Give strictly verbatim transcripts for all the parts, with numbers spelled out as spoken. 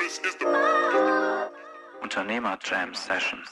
Unternehmer Jam Sessions.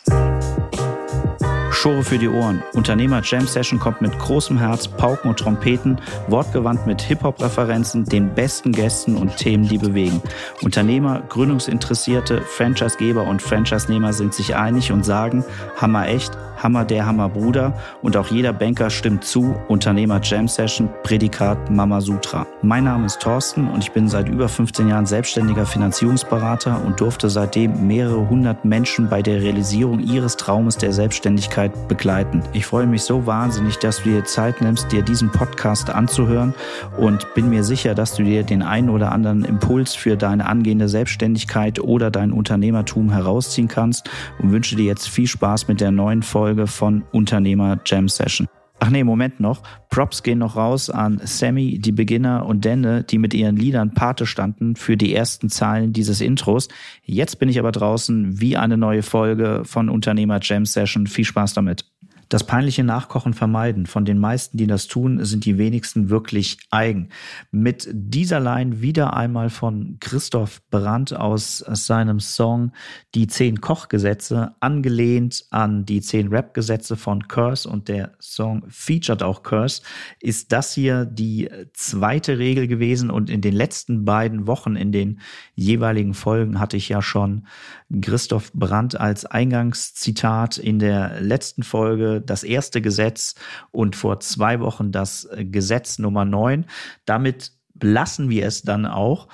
Schore für die Ohren. Unternehmer Jam Session kommt mit großem Herz, Pauken und Trompeten, wortgewandt mit Hip-Hop-Referenzen, den besten Gästen und Themen, die bewegen. Unternehmer, Gründungsinteressierte, Franchisegeber und Franchise-Nehmer sind sich einig und sagen, Hammer echt, Hammer der Hammerbruder, und auch jeder Banker stimmt zu, Unternehmer Jam Session, Prädikat Mama Sutra. Mein Name ist Thorsten und ich bin seit über fünfzehn Jahren selbstständiger Finanzierungsberater und durfte seitdem mehrere hundert Menschen bei der Realisierung ihres Traumes der Selbstständigkeit begleiten. Ich freue mich so wahnsinnig, dass du dir Zeit nimmst, dir diesen Podcast anzuhören, und bin mir sicher, dass du dir den einen oder anderen Impuls für deine angehende Selbstständigkeit oder dein Unternehmertum herausziehen kannst, und wünsche dir jetzt viel Spaß mit der neuen Folge von Unternehmer Jam Session. Ach nee, Moment noch. Props gehen noch raus an Sammy, die Beginner und Denne, die mit ihren Liedern Pate standen für die ersten Zeilen dieses Intros. Jetzt bin ich aber draußen wie eine neue Folge von Unternehmer Jam Session. Viel Spaß damit. Das peinliche Nachkochen vermeiden. Von den meisten, die das tun, sind die wenigsten wirklich eigen. Mit dieser Line wieder einmal von Christoph Brandt aus seinem Song Die zehn Kochgesetze, angelehnt an die zehn Rap-Gesetze von Curse, und der Song featured auch Curse, ist das hier die zweite Regel gewesen, und in den letzten beiden Wochen in den jeweiligen Folgen hatte ich ja schon Christoph Brandt als Eingangszitat, in der letzten Folge das erste Gesetz und vor zwei Wochen das Gesetz Nummer neun. Damit lassen wir es dann auch.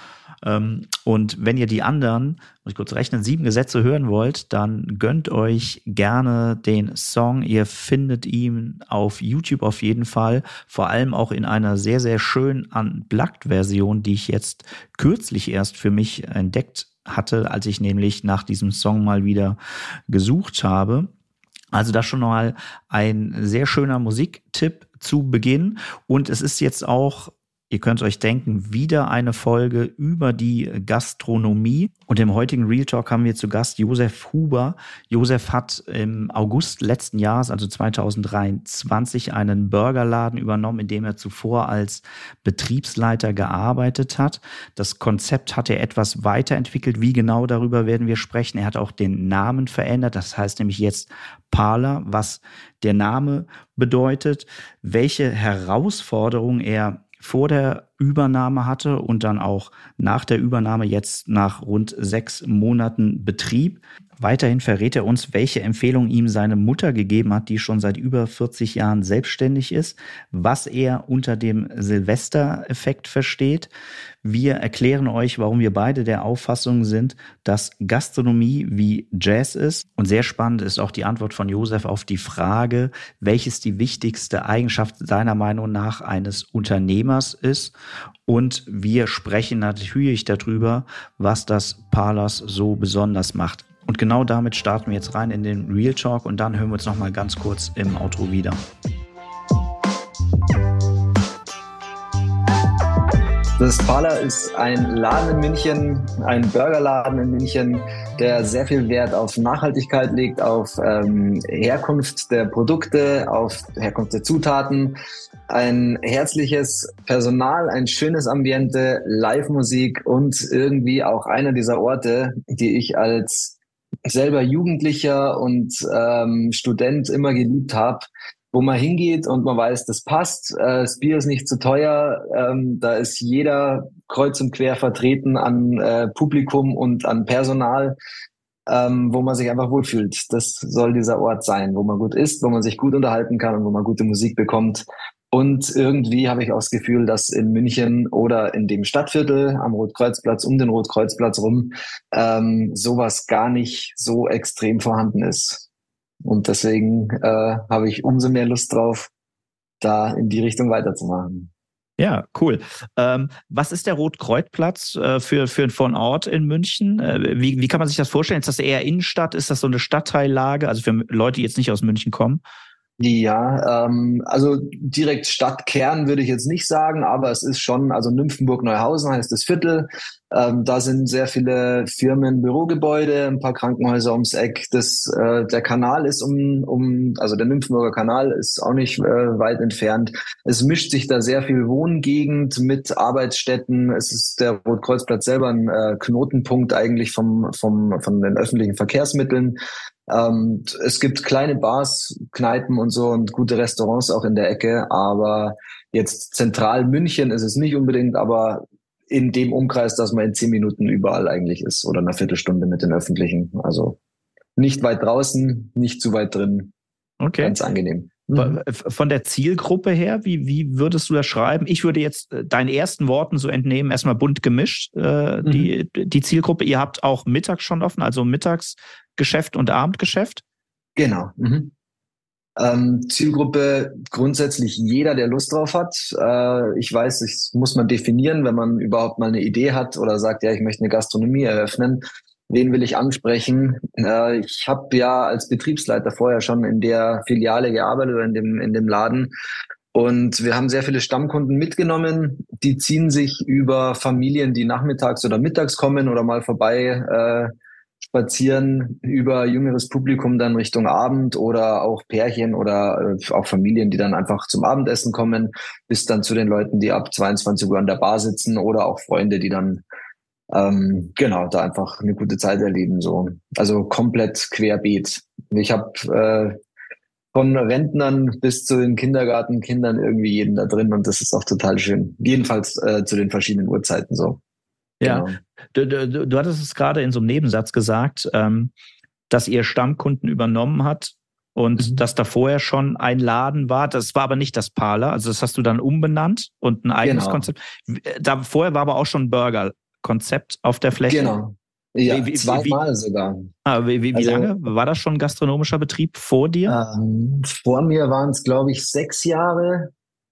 Und wenn ihr die anderen, muss ich kurz rechnen, sieben Gesetze hören wollt, dann gönnt euch gerne den Song. Ihr findet ihn auf YouTube auf jeden Fall, vor allem auch in einer sehr, sehr schönen Unplugged-Version, die ich jetzt kürzlich erst für mich entdeckt hatte, als ich nämlich nach diesem Song mal wieder gesucht habe. Also das schon mal ein sehr schöner Musiktipp zu Beginn. Und es ist jetzt auch, ihr könnt euch denken, wieder eine Folge über die Gastronomie. Und im heutigen Real Talk haben wir zu Gast Josef Huber. Josef hat im August letzten Jahres, also zwanzig dreiundzwanzig, einen Burgerladen übernommen, in dem er zuvor als Betriebsleiter gearbeitet hat. Das Konzept hat er etwas weiterentwickelt. Wie genau, darüber werden wir sprechen. Er hat auch den Namen verändert. Das heißt nämlich jetzt Parler, was der Name bedeutet, welche Herausforderungen er vor der Übernahme hatte und dann auch nach der Übernahme jetzt nach rund sechs Monaten Betrieb. Weiterhin verrät er uns, welche Empfehlung ihm seine Mutter gegeben hat, die schon seit über vierzig Jahren selbstständig ist, was er unter dem Silvester-Effekt versteht. Wir erklären euch, warum wir beide der Auffassung sind, dass Gastronomie wie Jazz ist. Und sehr spannend ist auch die Antwort von Josef auf die Frage, welches die wichtigste Eigenschaft seiner Meinung nach eines Unternehmers ist. Und wir sprechen natürlich darüber, was das Parlers so besonders macht. Und genau damit starten wir jetzt rein in den Real Talk, und dann hören wir uns noch mal ganz kurz im Outro wieder. Das Parler ist ein Laden in München, ein Burgerladen in München, der sehr viel Wert auf Nachhaltigkeit legt, auf ähm, Herkunft der Produkte, auf Herkunft der Zutaten, ein herzliches Personal, ein schönes Ambiente, Live-Musik und irgendwie auch einer dieser Orte, die ich als selber Jugendlicher und ähm, Student immer geliebt habe, wo man hingeht und man weiß, das passt, äh, das Bier ist nicht zu teuer, ähm, da ist jeder kreuz und quer vertreten an äh, Publikum und an Personal, ähm, wo man sich einfach wohlfühlt. Das soll dieser Ort sein, wo man gut isst, wo man sich gut unterhalten kann und wo man gute Musik bekommt. Und irgendwie habe ich auch das Gefühl, dass in München oder in dem Stadtviertel am Rotkreuzplatz, um den Rotkreuzplatz rum, ähm, sowas gar nicht so extrem vorhanden ist. Und deswegen äh, habe ich umso mehr Lust drauf, da in die Richtung weiterzumachen. Ja, cool. Ähm, was ist der Rotkreuzplatz äh, für, für von Ort in München? Äh, wie, wie kann man sich das vorstellen? Ist das eher Innenstadt? Ist das so eine Stadtteillage? Also für Leute, die jetzt nicht aus München kommen? Ja, ähm, also direkt Stadtkern würde ich jetzt nicht sagen, aber es ist schon, also Nymphenburg-Neuhausen heißt das Viertel. Ähm, da sind sehr viele Firmen, Bürogebäude, ein paar Krankenhäuser ums Eck. Das, äh, der Kanal ist um, um, also der Nymphenburger Kanal ist auch nicht äh, weit entfernt. Es mischt sich da sehr viel Wohngegend mit Arbeitsstätten. Es ist der Rotkreuzplatz selber ein äh, Knotenpunkt eigentlich vom, vom, von den öffentlichen Verkehrsmitteln. Ähm, es gibt kleine Bars, Kneipen und so und gute Restaurants auch in der Ecke, aber jetzt zentral München ist es nicht unbedingt, aber in dem Umkreis, dass man in zehn Minuten überall eigentlich ist oder eine Viertelstunde mit den Öffentlichen. Also nicht weit draußen, nicht zu weit drin. Okay. Ganz angenehm. Mhm. Von der Zielgruppe her, wie, wie würdest du das schreiben? Ich würde jetzt deinen ersten Worten so entnehmen, erstmal bunt gemischt, äh, mhm. die, die Zielgruppe. Ihr habt auch mittags schon offen, also Mittagsgeschäft und Abendgeschäft? Genau. Mhm. Ähm, Zielgruppe grundsätzlich jeder, der Lust drauf hat. Äh, ich weiß, das muss man definieren, wenn man überhaupt mal eine Idee hat oder sagt, ja, ich möchte eine Gastronomie eröffnen. Wen will ich ansprechen? Äh, ich habe ja als Betriebsleiter vorher schon in der Filiale gearbeitet oder in dem, in dem Laden. Und wir haben sehr viele Stammkunden mitgenommen. Die ziehen sich über Familien, die nachmittags oder mittags kommen oder mal vorbei äh, spazieren, über jüngeres Publikum dann Richtung Abend oder auch Pärchen oder äh, auch Familien, die dann einfach zum Abendessen kommen, bis dann zu den Leuten, die ab zweiundzwanzig Uhr an der Bar sitzen oder auch Freunde, die dann ähm, genau da einfach eine gute Zeit erleben. So, also komplett querbeet. Ich habe äh, von Rentnern bis zu den Kindergartenkindern irgendwie jeden da drin und das ist auch total schön. Jedenfalls äh, zu den verschiedenen Uhrzeiten so. Ja, genau. du, du, du hattest es gerade in so einem Nebensatz gesagt, ähm, dass ihr Stammkunden übernommen hat und mhm. dass da vorher schon ein Laden war. Das war aber nicht das Parler, also das hast du dann umbenannt und ein eigenes genau. Konzept. Da vorher war aber auch schon ein Burger-Konzept auf der Fläche. Genau. Ja, wie, zweimal wie, sogar. Ah, wie wie, wie also, lange? War das schon ein gastronomischer Betrieb vor dir? Ähm, vor mir waren es, glaube ich, sechs Jahre.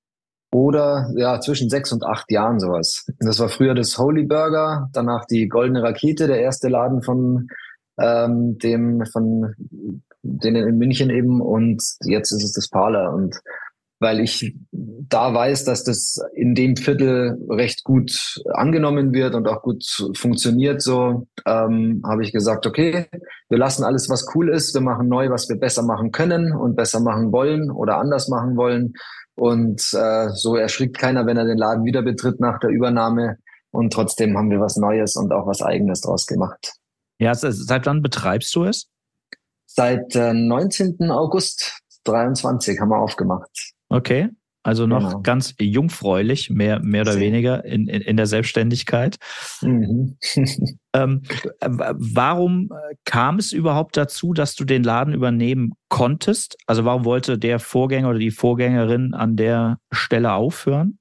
Oder ja, zwischen sechs und acht Jahren sowas. Das war früher das Holy Burger, danach die Goldene Rakete, der erste Laden von ähm, dem, von denen in München eben und jetzt ist es das Parler. Und weil ich da weiß, dass das in dem Viertel recht gut angenommen wird und auch gut funktioniert, so ähm, habe ich gesagt, okay, wir lassen alles, was cool ist, wir machen neu, was wir besser machen können und besser machen wollen oder anders machen wollen. Und äh, so erschrickt keiner, wenn er den Laden wieder betritt nach der Übernahme. Und trotzdem haben wir was Neues und auch was Eigenes draus gemacht. Ja, seit wann betreibst du es? Seit äh, neunzehnten August dreiundzwanzig haben wir aufgemacht. Okay, also noch genau. ganz jungfräulich, mehr, mehr oder Sehr. weniger in, in, in der Selbstständigkeit. Mhm. ähm, warum kam es überhaupt dazu, dass du den Laden übernehmen konntest? Also warum wollte der Vorgänger oder die Vorgängerin an der Stelle aufhören?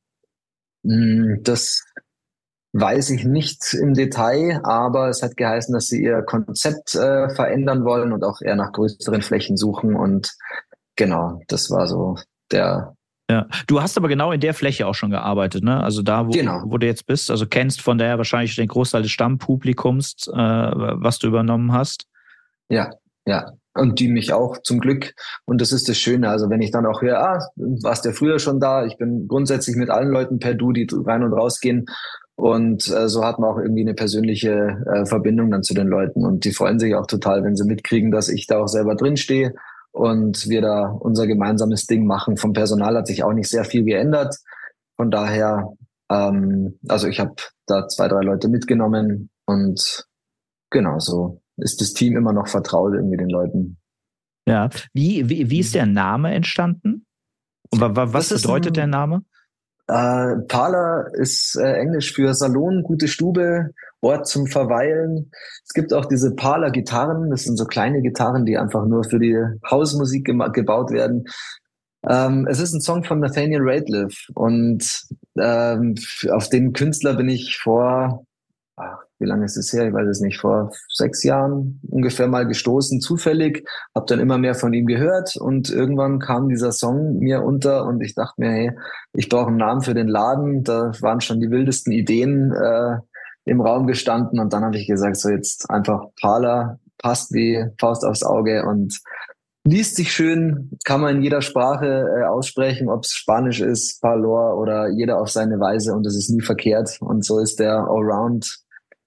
Das weiß ich nicht im Detail, aber es hat geheißen, dass sie ihr Konzept äh, verändern wollen und auch eher nach größeren Flächen suchen. Und genau, das war so der... Ja, du hast aber genau in der Fläche auch schon gearbeitet, ne? Also da, wo, genau. wo du jetzt bist, also kennst von daher wahrscheinlich den Großteil des Stammpublikums, äh, was du übernommen hast. Ja, ja. Und die mich auch zum Glück. Und das ist das Schöne. Also wenn ich dann auch höre, ah, warst ja früher schon da. Ich bin grundsätzlich mit allen Leuten per Du, die rein und rausgehen. Und äh, so hat man auch irgendwie eine persönliche äh, Verbindung dann zu den Leuten. Und die freuen sich auch total, wenn sie mitkriegen, dass ich da auch selber drin stehe und wir da unser gemeinsames Ding machen. Vom Personal hat sich auch nicht sehr viel geändert. Von daher, ähm, also ich habe da zwei, drei Leute mitgenommen und genau so ist das Team immer noch vertraut irgendwie den Leuten. Ja, wie, wie, wie ist der Name entstanden? Und was bedeutet ein, der Name? Äh, Parler ist äh, Englisch für Salon, gute Stube, Ort zum Verweilen. Es gibt auch diese Parler-Gitarren, das sind so kleine Gitarren, die einfach nur für die Hausmusik gem- gebaut werden. Ähm, es ist ein Song von Nathaniel Rateliff und ähm, auf den Künstler bin ich vor, ach, wie lange ist es her? Ich weiß es nicht, vor sechs Jahren ungefähr mal gestoßen, zufällig, habe dann immer mehr von ihm gehört und irgendwann kam dieser Song mir unter und ich dachte mir, hey, ich brauche einen Namen für den Laden. Da waren schon die wildesten Ideen äh, im Raum gestanden und dann habe ich gesagt, so jetzt einfach Parler, passt wie Faust aufs Auge und liest sich schön, kann man in jeder Sprache äh, aussprechen, ob es Spanisch ist, Parlor oder jeder auf seine Weise und es ist nie verkehrt und so ist der Allround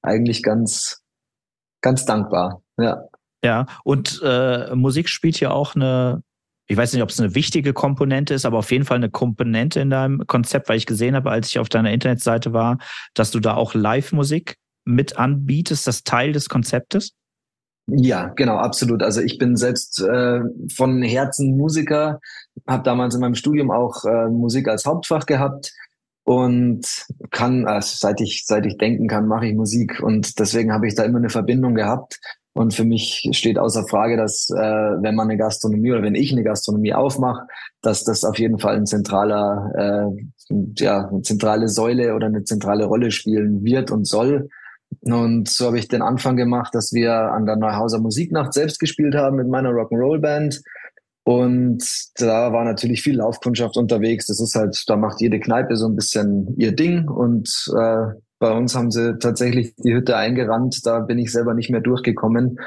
eigentlich ganz, ganz dankbar. Ja. Ja, und äh, Musik spielt ja auch eine, ich weiß nicht, ob es eine wichtige Komponente ist, aber auf jeden Fall eine Komponente in deinem Konzept, weil ich gesehen habe, als ich auf deiner Internetseite war, dass du da auch Live-Musik mit anbietest, das Teil des Konzeptes? Ja, genau, absolut. Also ich bin selbst äh, von Herzen Musiker, habe damals in meinem Studium auch äh, Musik als Hauptfach gehabt und kann, also seit ich seit ich denken kann, mache ich Musik und deswegen habe ich da immer eine Verbindung gehabt. Und für mich steht außer Frage, dass äh, wenn man eine Gastronomie oder wenn ich eine Gastronomie aufmache, dass das auf jeden Fall ein zentraler, äh, ja, eine zentrale Säule oder eine zentrale Rolle spielen wird und soll. Und so habe ich den Anfang gemacht, dass wir an der Neuhauser Musiknacht selbst gespielt haben mit meiner Rock'n'Roll-Band. Und da war natürlich viel Laufkundschaft unterwegs. Das ist halt, da macht jede Kneipe so ein bisschen ihr Ding. Und äh, bei uns haben sie tatsächlich die Hütte eingerannt. Da bin ich selber nicht mehr durchgekommen.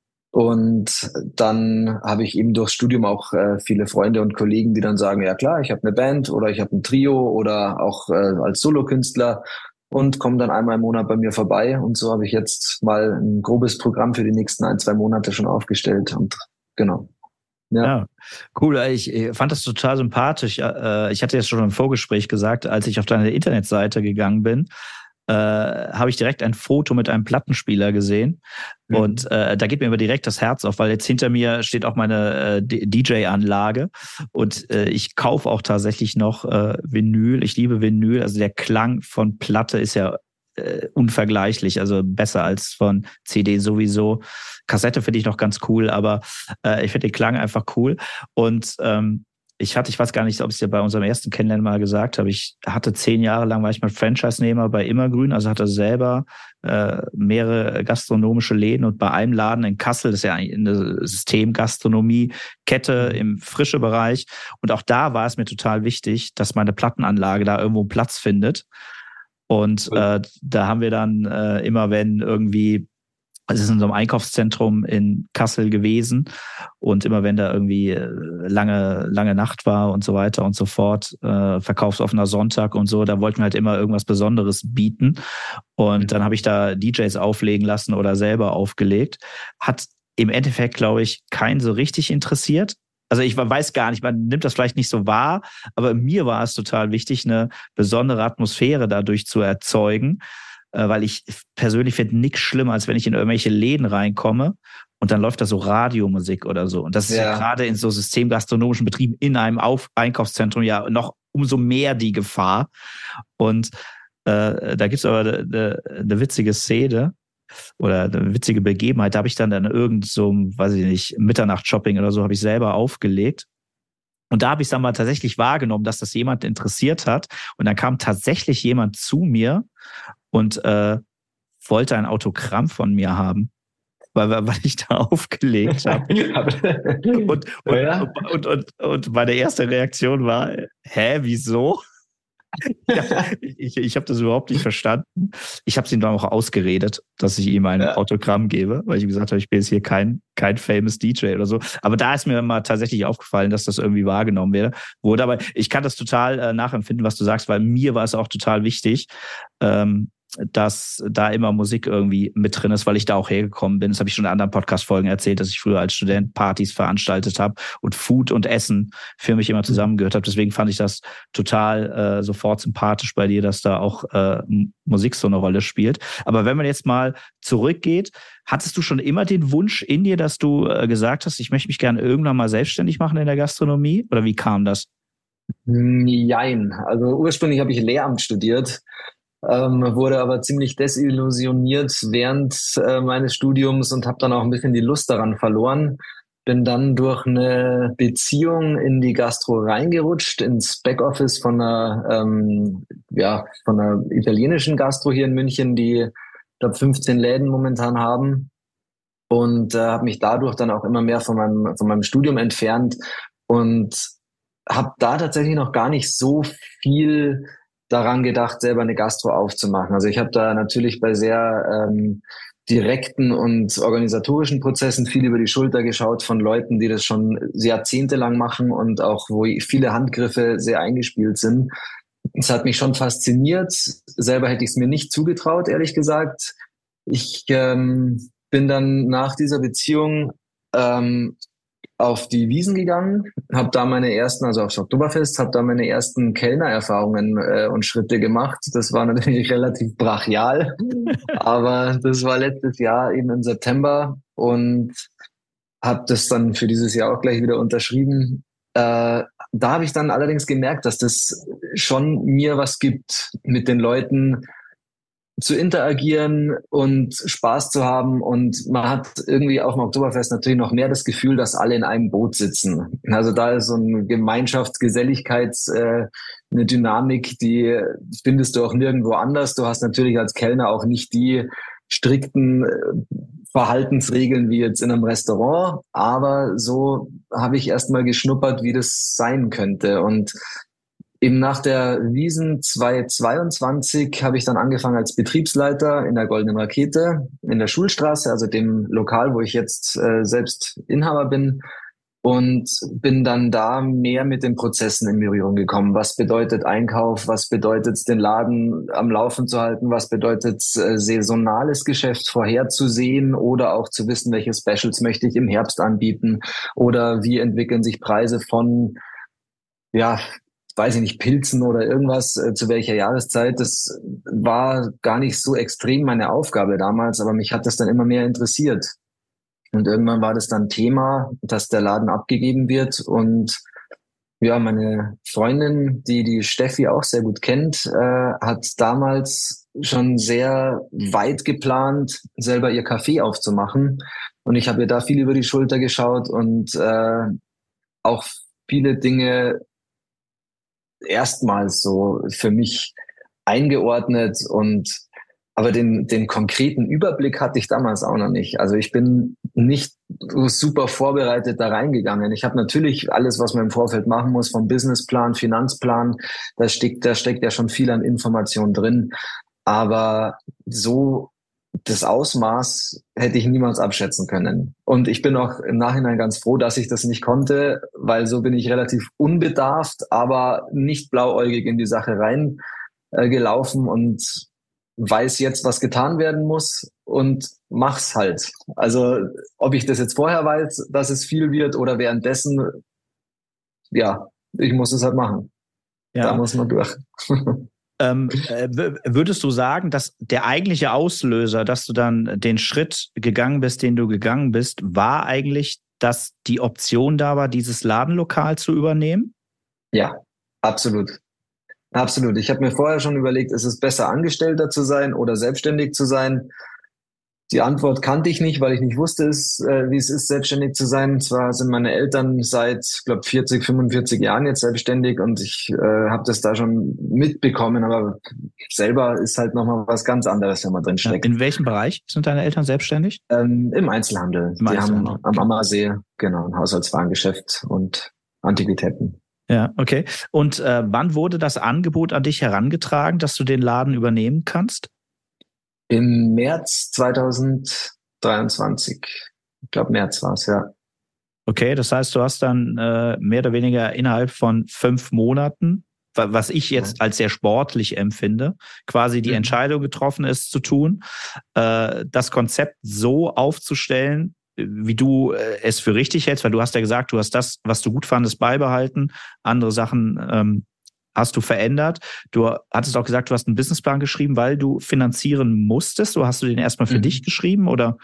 Und dann habe ich eben durchs Studium auch äh, viele Freunde und Kollegen, die dann sagen, ja klar, ich habe eine Band oder ich habe ein Trio oder auch äh, als Solokünstler und kommen dann einmal im Monat bei mir vorbei. Und so habe ich jetzt mal ein grobes Programm für die nächsten ein, zwei Monate schon aufgestellt. Und genau. Ja. Ja, cool. Ich fand das total sympathisch. Ich hatte jetzt schon im Vorgespräch gesagt, als ich auf deine Internetseite gegangen bin, äh, habe ich direkt ein Foto mit einem Plattenspieler gesehen. Mhm. Und äh, da geht mir immer direkt das Herz auf, weil jetzt hinter mir steht auch meine äh, D J-Anlage und äh, ich kaufe auch tatsächlich noch äh, Vinyl. Ich liebe Vinyl. Also der Klang von Platte ist ja äh, unvergleichlich, also besser als von C D sowieso. Kassette finde ich noch ganz cool, aber äh, ich finde den Klang einfach cool. Und ähm, ich hatte, ich weiß gar nicht, ob ich es dir bei unserem ersten Kennenlernen mal gesagt habe, ich hatte zehn Jahre lang, war ich mal Franchise-Nehmer bei Immergrün, also hatte selber äh, mehrere gastronomische Läden und bei einem Laden in Kassel, das ist ja eine Systemgastronomie-Kette im frische Bereich und auch da war es mir total wichtig, dass meine Plattenanlage da irgendwo Platz findet und äh, da haben wir dann äh, immer, wenn irgendwie Also es ist in so einem Einkaufszentrum in Kassel gewesen und immer wenn da irgendwie lange lange Nacht war und so weiter und so fort, äh, verkaufsoffener Sonntag und so, da wollten wir halt immer irgendwas Besonderes bieten und dann habe ich da D Js auflegen lassen oder selber aufgelegt. Hat im Endeffekt, glaube ich, keinen so richtig interessiert. Also ich weiß gar nicht, man nimmt das vielleicht nicht so wahr, aber mir war es total wichtig, eine besondere Atmosphäre dadurch zu erzeugen, weil ich persönlich finde nichts schlimmer, als wenn ich in irgendwelche Läden reinkomme und dann läuft da so Radiomusik oder so. Und das ist ja, ja gerade in so systemgastronomischen Betrieben in einem Auf- Einkaufszentrum ja noch umso mehr die Gefahr. Und äh, da gibt's aber eine, eine witzige Szene oder eine witzige Begebenheit. Da habe ich dann in irgend so, weiß ich nicht, Mitternacht-Shopping oder so, habe ich selber aufgelegt. Und da habe ich es dann mal tatsächlich wahrgenommen, dass das jemand interessiert hat. Und dann kam tatsächlich jemand zu mir und äh, wollte ein Autogramm von mir haben, weil, weil ich da aufgelegt habe. und, und, ja. und, und, und, und meine erste Reaktion war, hä, wieso? Ja, ich ich habe das überhaupt nicht verstanden. Ich habe es ihm dann auch ausgeredet, dass ich ihm ein ja. Autogramm gebe, weil ich ihm gesagt habe, ich bin jetzt hier kein kein famous D J oder so. Aber da ist mir mal tatsächlich aufgefallen, dass das irgendwie wahrgenommen werde, wurde. Aber ich kann das total äh, nachempfinden, was du sagst, weil mir war es auch total wichtig, ähm, dass da immer Musik irgendwie mit drin ist, weil ich da auch hergekommen bin. Das habe ich schon in anderen Podcast-Folgen erzählt, dass ich früher als Student Partys veranstaltet habe und Food und Essen für mich immer zusammengehört habe. Deswegen fand ich das total äh, sofort sympathisch bei dir, dass da auch äh, Musik so eine Rolle spielt. Aber wenn man jetzt mal zurückgeht, hattest du schon immer den Wunsch in dir, dass du äh, gesagt hast, ich möchte mich gerne irgendwann mal selbstständig machen in der Gastronomie? Oder wie kam das? Jein. Also ursprünglich habe ich Lehramt studiert. Ähm, wurde aber ziemlich desillusioniert während äh, meines Studiums und habe dann auch ein bisschen die Lust daran verloren. Bin dann durch eine Beziehung in die Gastro reingerutscht, ins Backoffice von einer, ähm, ja, von einer italienischen Gastro hier in München, die, ich glaube, fünfzehn Läden momentan haben. Und äh, habe mich dadurch dann auch immer mehr von meinem, von meinem Studium entfernt und habe da tatsächlich noch gar nicht so viel daran gedacht, selber eine Gastro aufzumachen. Also ich habe da natürlich bei sehr ähm, direkten und organisatorischen Prozessen viel über die Schulter geschaut von Leuten, die das schon jahrzehntelang machen und auch wo viele Handgriffe sehr eingespielt sind. Es hat mich schon fasziniert. Selber hätte ich es mir nicht zugetraut, ehrlich gesagt. Ich ähm, bin dann nach dieser Beziehung ähm, auf die Wiesn gegangen, habe da meine ersten, also aufs Oktoberfest, habe da meine ersten Kellnererfahrungen äh, und Schritte gemacht. Das war natürlich relativ brachial, aber das war letztes Jahr eben im September und habe das dann für dieses Jahr auch gleich wieder unterschrieben. Äh, da habe ich dann allerdings gemerkt, dass das schon mir was gibt, mit den Leuten zu interagieren und Spaß zu haben. Und man hat irgendwie auf dem Oktoberfest natürlich noch mehr das Gefühl, dass alle in einem Boot sitzen. Also da ist so eine Gemeinschaftsgeselligkeits, äh, eine Dynamik, die findest du auch nirgendwo anders. Du hast natürlich als Kellner auch nicht die strikten Verhaltensregeln wie jetzt in einem Restaurant, aber so habe ich erstmal geschnuppert, wie das sein könnte. Und eben nach der Wiesn zweitausendzweiundzwanzig habe ich dann angefangen als Betriebsleiter in der Goldenen Rakete in der Schulstraße, also dem Lokal, wo ich jetzt äh, selbst Inhaber bin, und bin dann da mehr mit den Prozessen in Berührung gekommen. Was bedeutet Einkauf? Was bedeutet den Laden am Laufen zu halten? Was bedeutet äh, saisonales Geschäft vorherzusehen oder auch zu wissen, welche Specials möchte ich im Herbst anbieten? Oder wie entwickeln sich Preise von, ja, weiß ich nicht, Pilzen oder irgendwas, äh, zu welcher Jahreszeit. Das war gar nicht so extrem meine Aufgabe damals, aber mich hat das dann immer mehr interessiert. Und irgendwann war das dann Thema, dass der Laden abgegeben wird. Und ja, meine Freundin, die die Steffi auch sehr gut kennt, äh, hat damals schon sehr weit geplant, selber ihr Café aufzumachen. Und ich habe ihr da viel über die Schulter geschaut und äh, auch viele Dinge erstmals so für mich eingeordnet, und aber den den konkreten Überblick hatte ich damals auch noch nicht. Also ich bin nicht super vorbereitet da reingegangen. Ich habe natürlich alles, was man im Vorfeld machen muss, vom Businessplan, Finanzplan, da steckt da steckt ja schon viel an Informationen drin, aber so das Ausmaß hätte ich niemals abschätzen können. Und ich bin auch im Nachhinein ganz froh, dass ich das nicht konnte, weil so bin ich relativ unbedarft, aber nicht blauäugig in die Sache rein äh, gelaufen und weiß jetzt, was getan werden muss und mach's halt. Also ob ich das jetzt vorher weiß, dass es viel wird, oder währenddessen, ja, ich muss es halt machen. Ja. Da muss man durch. Ähm, äh, würdest du sagen, dass der eigentliche Auslöser, dass du dann den Schritt gegangen bist, den du gegangen bist, war eigentlich, dass die Option da war, dieses Ladenlokal zu übernehmen? Ja, absolut. Absolut. Ich habe mir vorher schon überlegt, ist es besser, Angestellter zu sein oder selbstständig zu sein? Die Antwort kannte ich nicht, weil ich nicht wusste, es, äh, wie es ist, selbstständig zu sein. Zwar sind meine Eltern seit, glaube vierzig, fünfundvierzig Jahren jetzt selbstständig, und ich äh, habe das da schon mitbekommen, aber selber ist halt nochmal was ganz anderes, wenn man drin steckt. In welchem Bereich sind deine Eltern selbstständig? Ähm, Im Einzelhandel. Im Die Einzelhandel. haben am Ammersee, genau, ein Haushaltswarengeschäft und Antiquitäten. Ja, okay. Und äh, wann wurde das Angebot an dich herangetragen, dass du den Laden übernehmen kannst? Im März zweitausenddreiundzwanzig. Ich glaube, März war es, ja. Okay, das heißt, du hast dann äh, mehr oder weniger innerhalb von fünf Monaten, was ich jetzt als sehr sportlich empfinde, quasi die mhm. Entscheidung getroffen, es zu tun, äh, das Konzept so aufzustellen, wie du äh, es für richtig hältst, weil du hast ja gesagt, du hast das, was du gut fandest, beibehalten, andere Sachen ähm, hast du verändert. Du hattest auch gesagt, du hast einen Businessplan geschrieben, weil du finanzieren musstest, oder hast du den erstmal für mhm. dich geschrieben, oder?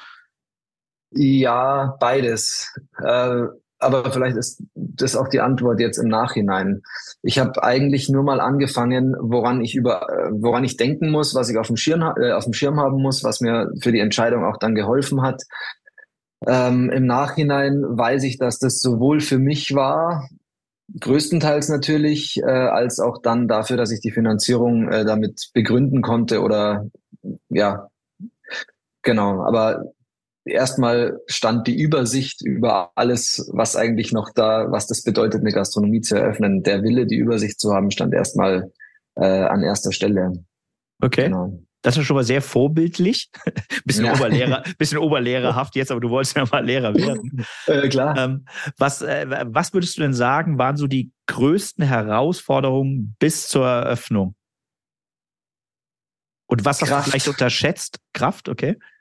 Ja, beides. Äh, aber vielleicht ist das auch die Antwort jetzt im Nachhinein. Ich habe eigentlich nur mal angefangen, woran ich über, woran ich denken muss, was ich auf dem Schirm, äh, auf dem Schirm haben muss, was mir für die Entscheidung auch dann geholfen hat. Ähm, im Nachhinein weiß ich, dass das sowohl für mich war, größtenteils natürlich, äh, als auch dann dafür, dass ich die Finanzierung äh, damit begründen konnte, oder ja, genau. Aber erstmal stand die Übersicht über alles, was eigentlich noch da, was das bedeutet, eine Gastronomie zu eröffnen. Der Wille, die Übersicht zu haben, stand erstmal äh, an erster Stelle. Okay. Genau. Das ist schon mal sehr vorbildlich. bisschen ja. Oberlehrer, bisschen oberlehrerhaft jetzt, aber du wolltest ja mal Lehrer werden. Äh, klar. Ähm, was, äh, was würdest du denn sagen, waren so die größten Herausforderungen bis zur Eröffnung? Und was Kraft. hast du vielleicht unterschätzt? Kraft, okay.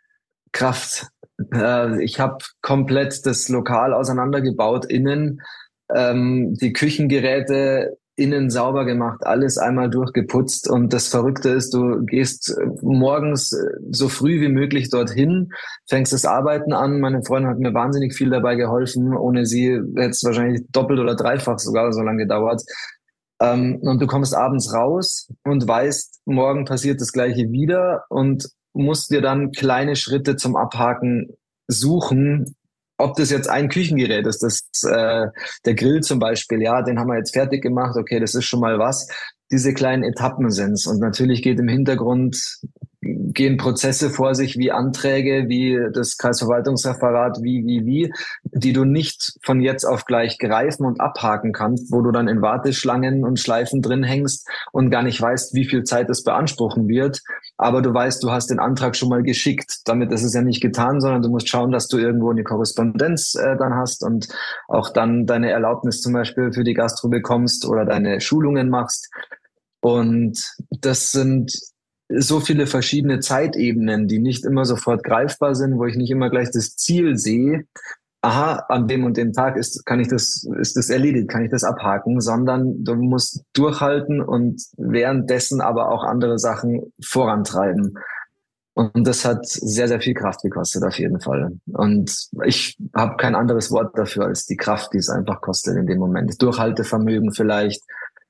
Kraft. Äh, ich habe komplett das Lokal auseinandergebaut, innen, ähm, die Küchengeräte innen sauber gemacht, alles einmal durchgeputzt. Und das Verrückte ist, du gehst morgens so früh wie möglich dorthin, fängst das Arbeiten an. Meine Freundin hat mir wahnsinnig viel dabei geholfen. Ohne sie hätte es wahrscheinlich doppelt oder dreifach sogar so lange gedauert. Ähm, und du kommst abends raus und weißt, morgen passiert das Gleiche wieder und musst dir dann kleine Schritte zum Abhaken suchen. Ob das jetzt ein Küchengerät ist, das äh, der Grill zum Beispiel, ja, den haben wir jetzt fertig gemacht, okay, das ist schon mal was. Diese kleinen Etappen sind's. Und natürlich geht im Hintergrund, gehen Prozesse vor sich wie Anträge, wie das Kreisverwaltungsreferat, wie, wie, wie, die du nicht von jetzt auf gleich greifen und abhaken kannst, wo du dann in Warteschlangen und Schleifen drin hängst und gar nicht weißt, wie viel Zeit es beanspruchen wird. Aber du weißt, du hast den Antrag schon mal geschickt. Damit ist es ja nicht getan, sondern du musst schauen, dass du irgendwo eine Korrespondenz äh, dann hast und auch dann deine Erlaubnis zum Beispiel für die Gastro bekommst oder deine Schulungen machst. Und das sind so viele verschiedene Zeitebenen, die nicht immer sofort greifbar sind, wo ich nicht immer gleich das Ziel sehe. Aha, an dem und dem Tag ist, kann ich das, ist das erledigt, kann ich das abhaken, sondern du musst durchhalten und währenddessen aber auch andere Sachen vorantreiben. Und das hat sehr, sehr viel Kraft gekostet, auf jeden Fall. Und ich habe kein anderes Wort dafür als die Kraft, die es einfach kostet in dem Moment. Durchhaltevermögen vielleicht.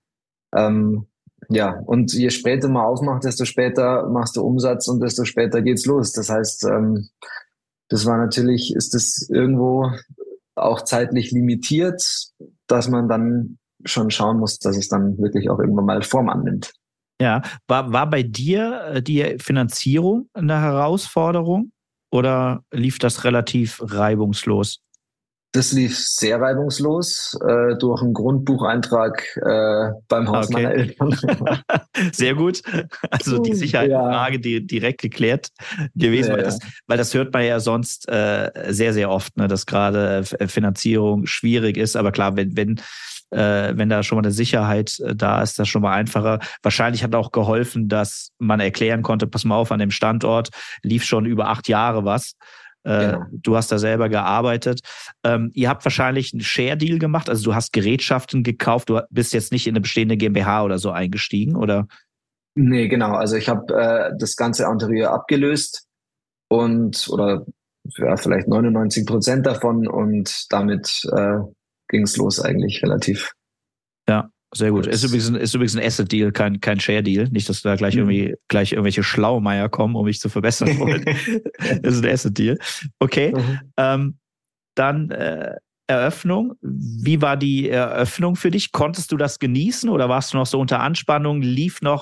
Ähm, Ja, und je später man aufmacht, desto später machst du Umsatz und desto später geht's los. Das heißt, ähm, das war natürlich, ist das irgendwo auch zeitlich limitiert, dass man dann schon schauen muss, dass es dann wirklich auch irgendwann mal Form annimmt. Ja, war, war bei dir die Finanzierung eine Herausforderung oder lief das relativ reibungslos? Das lief sehr reibungslos äh, durch einen Grundbucheintrag äh, beim Haus Okay. meiner Eltern. Sehr gut. Also die Sicherheitsfrage, Ja. die direkt geklärt gewesen, Ja, weil, ja. das, weil das hört man ja sonst äh, sehr, sehr oft, ne, dass gerade Finanzierung schwierig ist. Aber klar, wenn, wenn, äh, wenn da schon mal eine Sicherheit äh, da ist, das schon mal einfacher. Wahrscheinlich hat auch geholfen, dass man erklären konnte, pass mal auf, an dem Standort lief schon über acht Jahre was. Äh, Genau. Du hast da selber gearbeitet. Ähm, ihr habt wahrscheinlich einen Share-Deal gemacht, also du hast Gerätschaften gekauft, du bist jetzt nicht in eine bestehende GmbH oder so eingestiegen, oder? Nee, genau. Also ich habe äh, das ganze Interieur abgelöst und oder ja, vielleicht neunundneunzig Prozent davon und damit äh, ging es los eigentlich relativ. Ja, sehr gut. Kurz. Ist übrigens, ein- ist übrigens ein Asset-Deal, kein, kein Share-Deal. Nicht, dass da gleich Mhm. irgendwie gleich irgendwelche Schlaumeier kommen, um mich zu verbessern wollen. Das ist ein Asset-Deal. Okay. Mhm. Ähm, dann äh, Eröffnung. Wie war die Eröffnung für dich? Konntest du das genießen oder warst du noch so unter Anspannung? Lief noch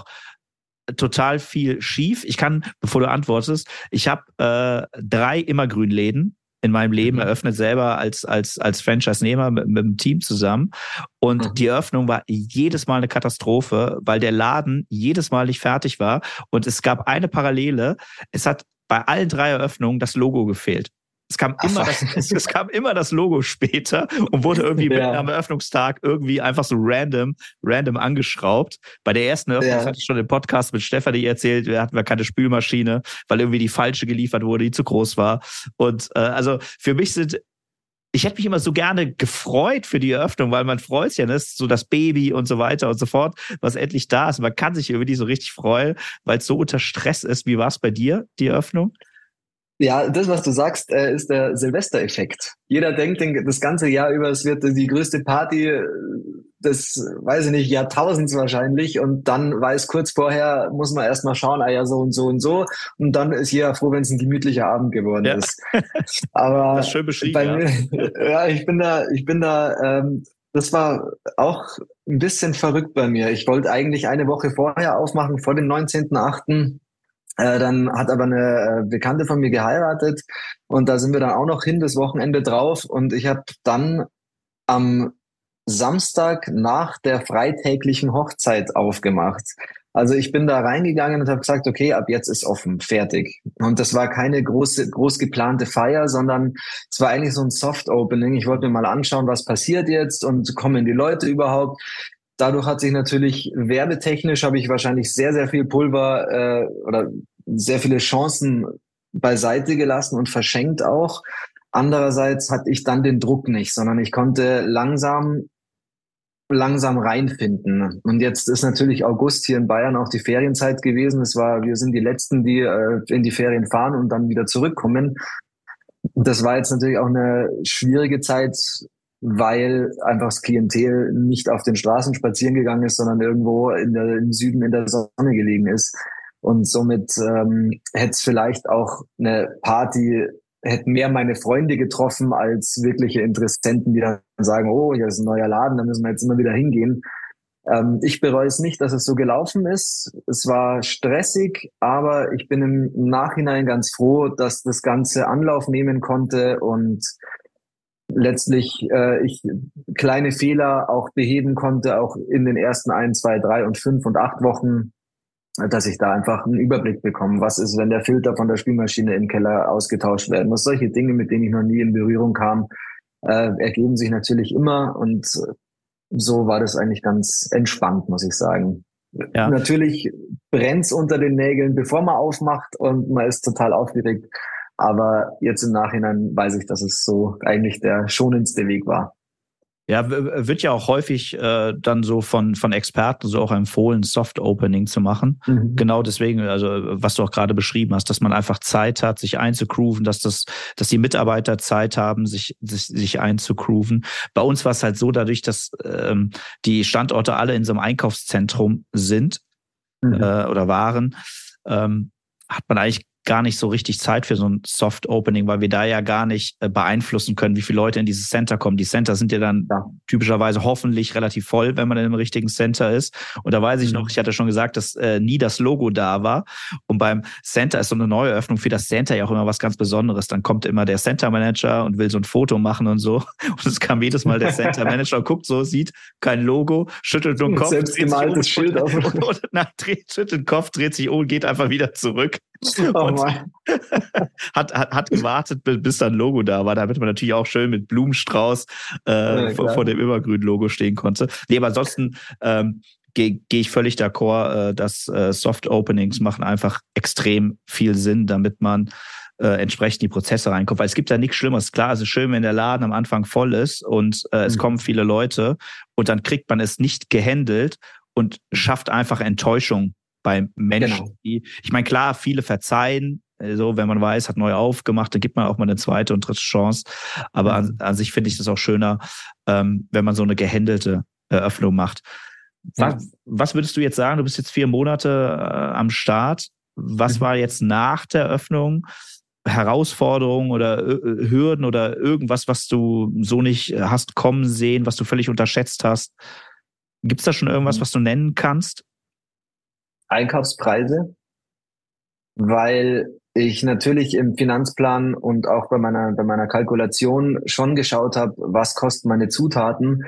total viel schief? Ich kann, bevor du antwortest, ich habe äh, drei Immergrünläden in meinem Leben Mhm. eröffnet, selber als als als Franchise-Nehmer mit, mit dem Team zusammen. Und Mhm. die Eröffnung war jedes Mal eine Katastrophe, weil der Laden jedes Mal nicht fertig war. Und es gab eine Parallele. Es hat bei allen drei Eröffnungen das Logo gefehlt. Es kam immer Ach, das, es, es kam immer das Logo später und wurde irgendwie Ja. mitten am Eröffnungstag irgendwie einfach so random, random angeschraubt. Bei der ersten Eröffnung, Ja. das hatte ich schon im Podcast mit Stefanie erzählt, wir hatten wir keine Spülmaschine, weil irgendwie die falsche geliefert wurde, die zu groß war. Und äh, also für mich sind ich hätte mich immer so gerne gefreut für die Eröffnung, weil man freut sich ja, ne? Das ist so das Baby und so weiter und so fort, was endlich da ist. Man kann sich irgendwie so richtig freuen, weil es so unter Stress ist. Wie war es bei dir, die Eröffnung? Ja, das, was du sagst, äh, ist der Silvestereffekt. Jeder denkt den, das ganze Jahr über, es wird die größte Party äh, des, weiß ich nicht, Jahrtausends wahrscheinlich. Und dann weiß kurz vorher, muss man erst mal schauen, ah ja, so und so und so. Und dann ist jeder froh, wenn es ein gemütlicher Abend geworden Ja. ist. Aber Das ist schön beschrieben, bei ja. mir, ja, ich bin da, ich bin da, ähm, das war auch ein bisschen verrückt bei mir. Ich wollte eigentlich eine Woche vorher aufmachen, vor dem neunzehnten achten Äh, dann hat aber eine äh, Bekannte von mir geheiratet und da sind wir dann auch noch hin, das Wochenende drauf. Und ich habe dann am Samstag nach der freitäglichen Hochzeit aufgemacht. Also ich bin da reingegangen und habe gesagt, okay, ab jetzt ist offen, fertig. Und das war keine große, groß geplante Feier, sondern es war eigentlich so ein Soft-Opening. Ich wollte mir mal anschauen, was passiert jetzt und kommen die Leute überhaupt. Dadurch hat sich natürlich werbetechnisch habe ich wahrscheinlich sehr, sehr viel Pulver äh, oder sehr viele Chancen beiseite gelassen und verschenkt auch. Andererseits hatte ich dann den Druck nicht, sondern ich konnte langsam langsam reinfinden. Und jetzt ist natürlich August hier in Bayern auch die Ferienzeit gewesen. Es war, wir sind die Letzten, die äh, in die Ferien fahren und dann wieder zurückkommen. Das war jetzt natürlich auch eine schwierige Zeit, weil einfach das Klientel nicht auf den Straßen spazieren gegangen ist, sondern irgendwo in der, im Süden in der Sonne gelegen ist. Und somit ähm, hätte es vielleicht auch eine Party, hätten mehr meine Freunde getroffen als wirkliche Interessenten, die dann sagen, oh, hier ist ein neuer Laden, da müssen wir jetzt immer wieder hingehen. Ähm, ich bereue es nicht, dass es so gelaufen ist. Es war stressig, aber ich bin im Nachhinein ganz froh, dass das Ganze Anlauf nehmen konnte und letztlich äh, ich kleine Fehler auch beheben konnte, auch in den ersten ein, zwei, drei und fünf und acht Wochen, dass ich da einfach einen Überblick bekomme. Was ist, wenn der Filter von der Spülmaschine im Keller ausgetauscht werden muss? Solche Dinge, mit denen ich noch nie in Berührung kam, äh, ergeben sich natürlich immer und so war das eigentlich ganz entspannt, muss ich sagen. Ja. Natürlich brennt's unter den Nägeln, bevor man aufmacht und man ist total aufgeregt. Aber jetzt im Nachhinein weiß ich, dass es so eigentlich der schonendste Weg war. Ja, wird ja auch häufig äh, dann so von von Experten so auch empfohlen, Soft Opening zu machen. Mhm. Genau deswegen, also was du auch gerade beschrieben hast, dass man einfach Zeit hat, sich einzugrooven, dass das, dass die Mitarbeiter Zeit haben, sich sich, sich einzugrooven. Bei uns war es halt so, dadurch, dass ähm, die Standorte alle in so einem Einkaufszentrum sind mhm. äh, oder waren, ähm, hat man eigentlich gar nicht so richtig Zeit für so ein Soft-Opening, weil wir da ja gar nicht äh, beeinflussen können, wie viele Leute in dieses Center kommen. Die Center sind ja dann ja. typischerweise hoffentlich relativ voll, wenn man in einem richtigen Center ist. Und da weiß ich mhm. noch, ich hatte schon gesagt, dass äh, nie das Logo da war. Und beim Center ist so eine Neueröffnung für das Center ja auch immer was ganz Besonderes. Dann kommt immer der Center-Manager und will so ein Foto machen und so. Und es kam jedes Mal der Center-Manager und guckt so, sieht kein Logo, schüttelt nur den Kopf. Selbstgemaltes Schild auf. Und, und, und, und na, dreht, schüttelt den Kopf, dreht sich um und geht einfach wieder zurück. Oh und hat, hat, hat gewartet, bis dann ein Logo da war, damit man natürlich auch schön mit Blumenstrauß äh, ja, vor, vor dem immergrünen Logo stehen konnte. Nee, aber ansonsten ähm, gehe geh ich völlig d'accord, äh, dass äh, Soft-Openings machen einfach extrem viel Sinn, damit man äh, entsprechend die Prozesse reinkommt. Weil es gibt ja nichts Schlimmeres. Klar, es ist schön, wenn der Laden am Anfang voll ist und äh, es mhm. kommen viele Leute und dann kriegt man es nicht gehandelt und schafft einfach Enttäuschung bei Menschen, genau. die, ich meine, klar, viele verzeihen, so, wenn man weiß, hat neu aufgemacht, dann gibt man auch mal eine zweite und dritte Chance. Aber an, an sich finde ich das auch schöner, ähm, wenn man so eine gehandelte Eröffnung macht. Was, ja. was würdest du jetzt sagen? Du bist jetzt vier Monate äh, am Start. Was mhm. war jetzt nach der Eröffnung Herausforderungen oder äh, Hürden oder irgendwas, was du so nicht hast kommen sehen, was du völlig unterschätzt hast? Gibt es da schon irgendwas, was du nennen kannst? Einkaufspreise, weil ich natürlich im Finanzplan und auch bei meiner bei meiner Kalkulation schon geschaut habe, was kosten meine Zutaten,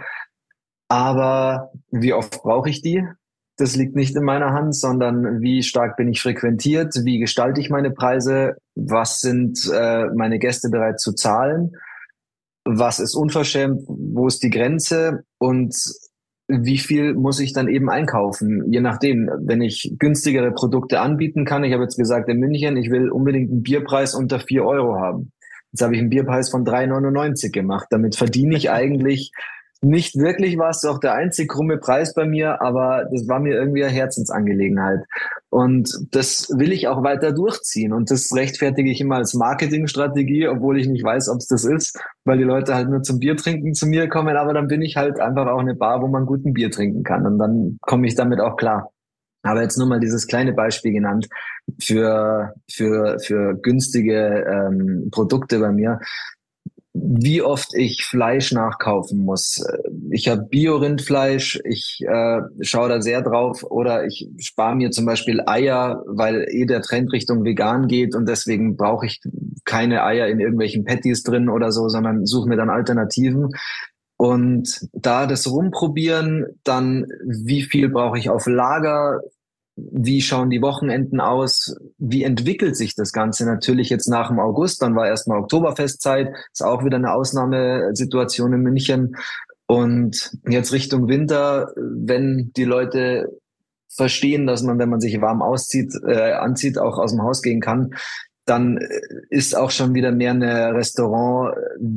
aber wie oft brauche ich die? Das liegt nicht in meiner Hand, sondern wie stark bin ich frequentiert, wie gestalte ich meine Preise, was sind äh, meine Gäste bereit zu zahlen, was ist unverschämt, wo ist die Grenze und wie viel muss ich dann eben einkaufen? Je nachdem, wenn ich günstigere Produkte anbieten kann. Ich habe jetzt gesagt, in München, ich will unbedingt einen Bierpreis unter vier Euro haben. Jetzt habe ich einen Bierpreis von drei neunundneunzig gemacht. Damit verdiene ich eigentlich nicht wirklich was. Das ist auch der einzig krumme Preis bei mir, aber das war mir irgendwie eine Herzensangelegenheit. Und das will ich auch weiter durchziehen. Und das rechtfertige ich immer als Marketingstrategie, obwohl ich nicht weiß, ob es das ist, weil die Leute halt nur zum Bier trinken zu mir kommen. Aber dann bin ich halt einfach auch eine Bar, wo man guten Bier trinken kann. Und dann komme ich damit auch klar. Aber jetzt nur mal dieses kleine Beispiel genannt für, für, für günstige ähm, Produkte bei mir. Wie oft ich Fleisch nachkaufen muss. Ich habe Bio-Rindfleisch, ich äh, schaue da sehr drauf, oder ich spare mir zum Beispiel Eier, weil eh der Trend Richtung vegan geht und deswegen brauche ich keine Eier in irgendwelchen Patties drin oder so, sondern suche mir dann Alternativen. Und da das rumprobieren, dann wie viel brauche ich auf Lager, wie schauen die Wochenenden aus, wie entwickelt sich das Ganze natürlich jetzt nach dem August, dann war erstmal Oktoberfestzeit, ist auch wieder eine Ausnahmesituation in München und jetzt Richtung Winter, wenn die Leute verstehen, dass man, wenn man sich warm auszieht, äh, anzieht, auch aus dem Haus gehen kann, dann ist auch schon wieder mehr eine Restaurant,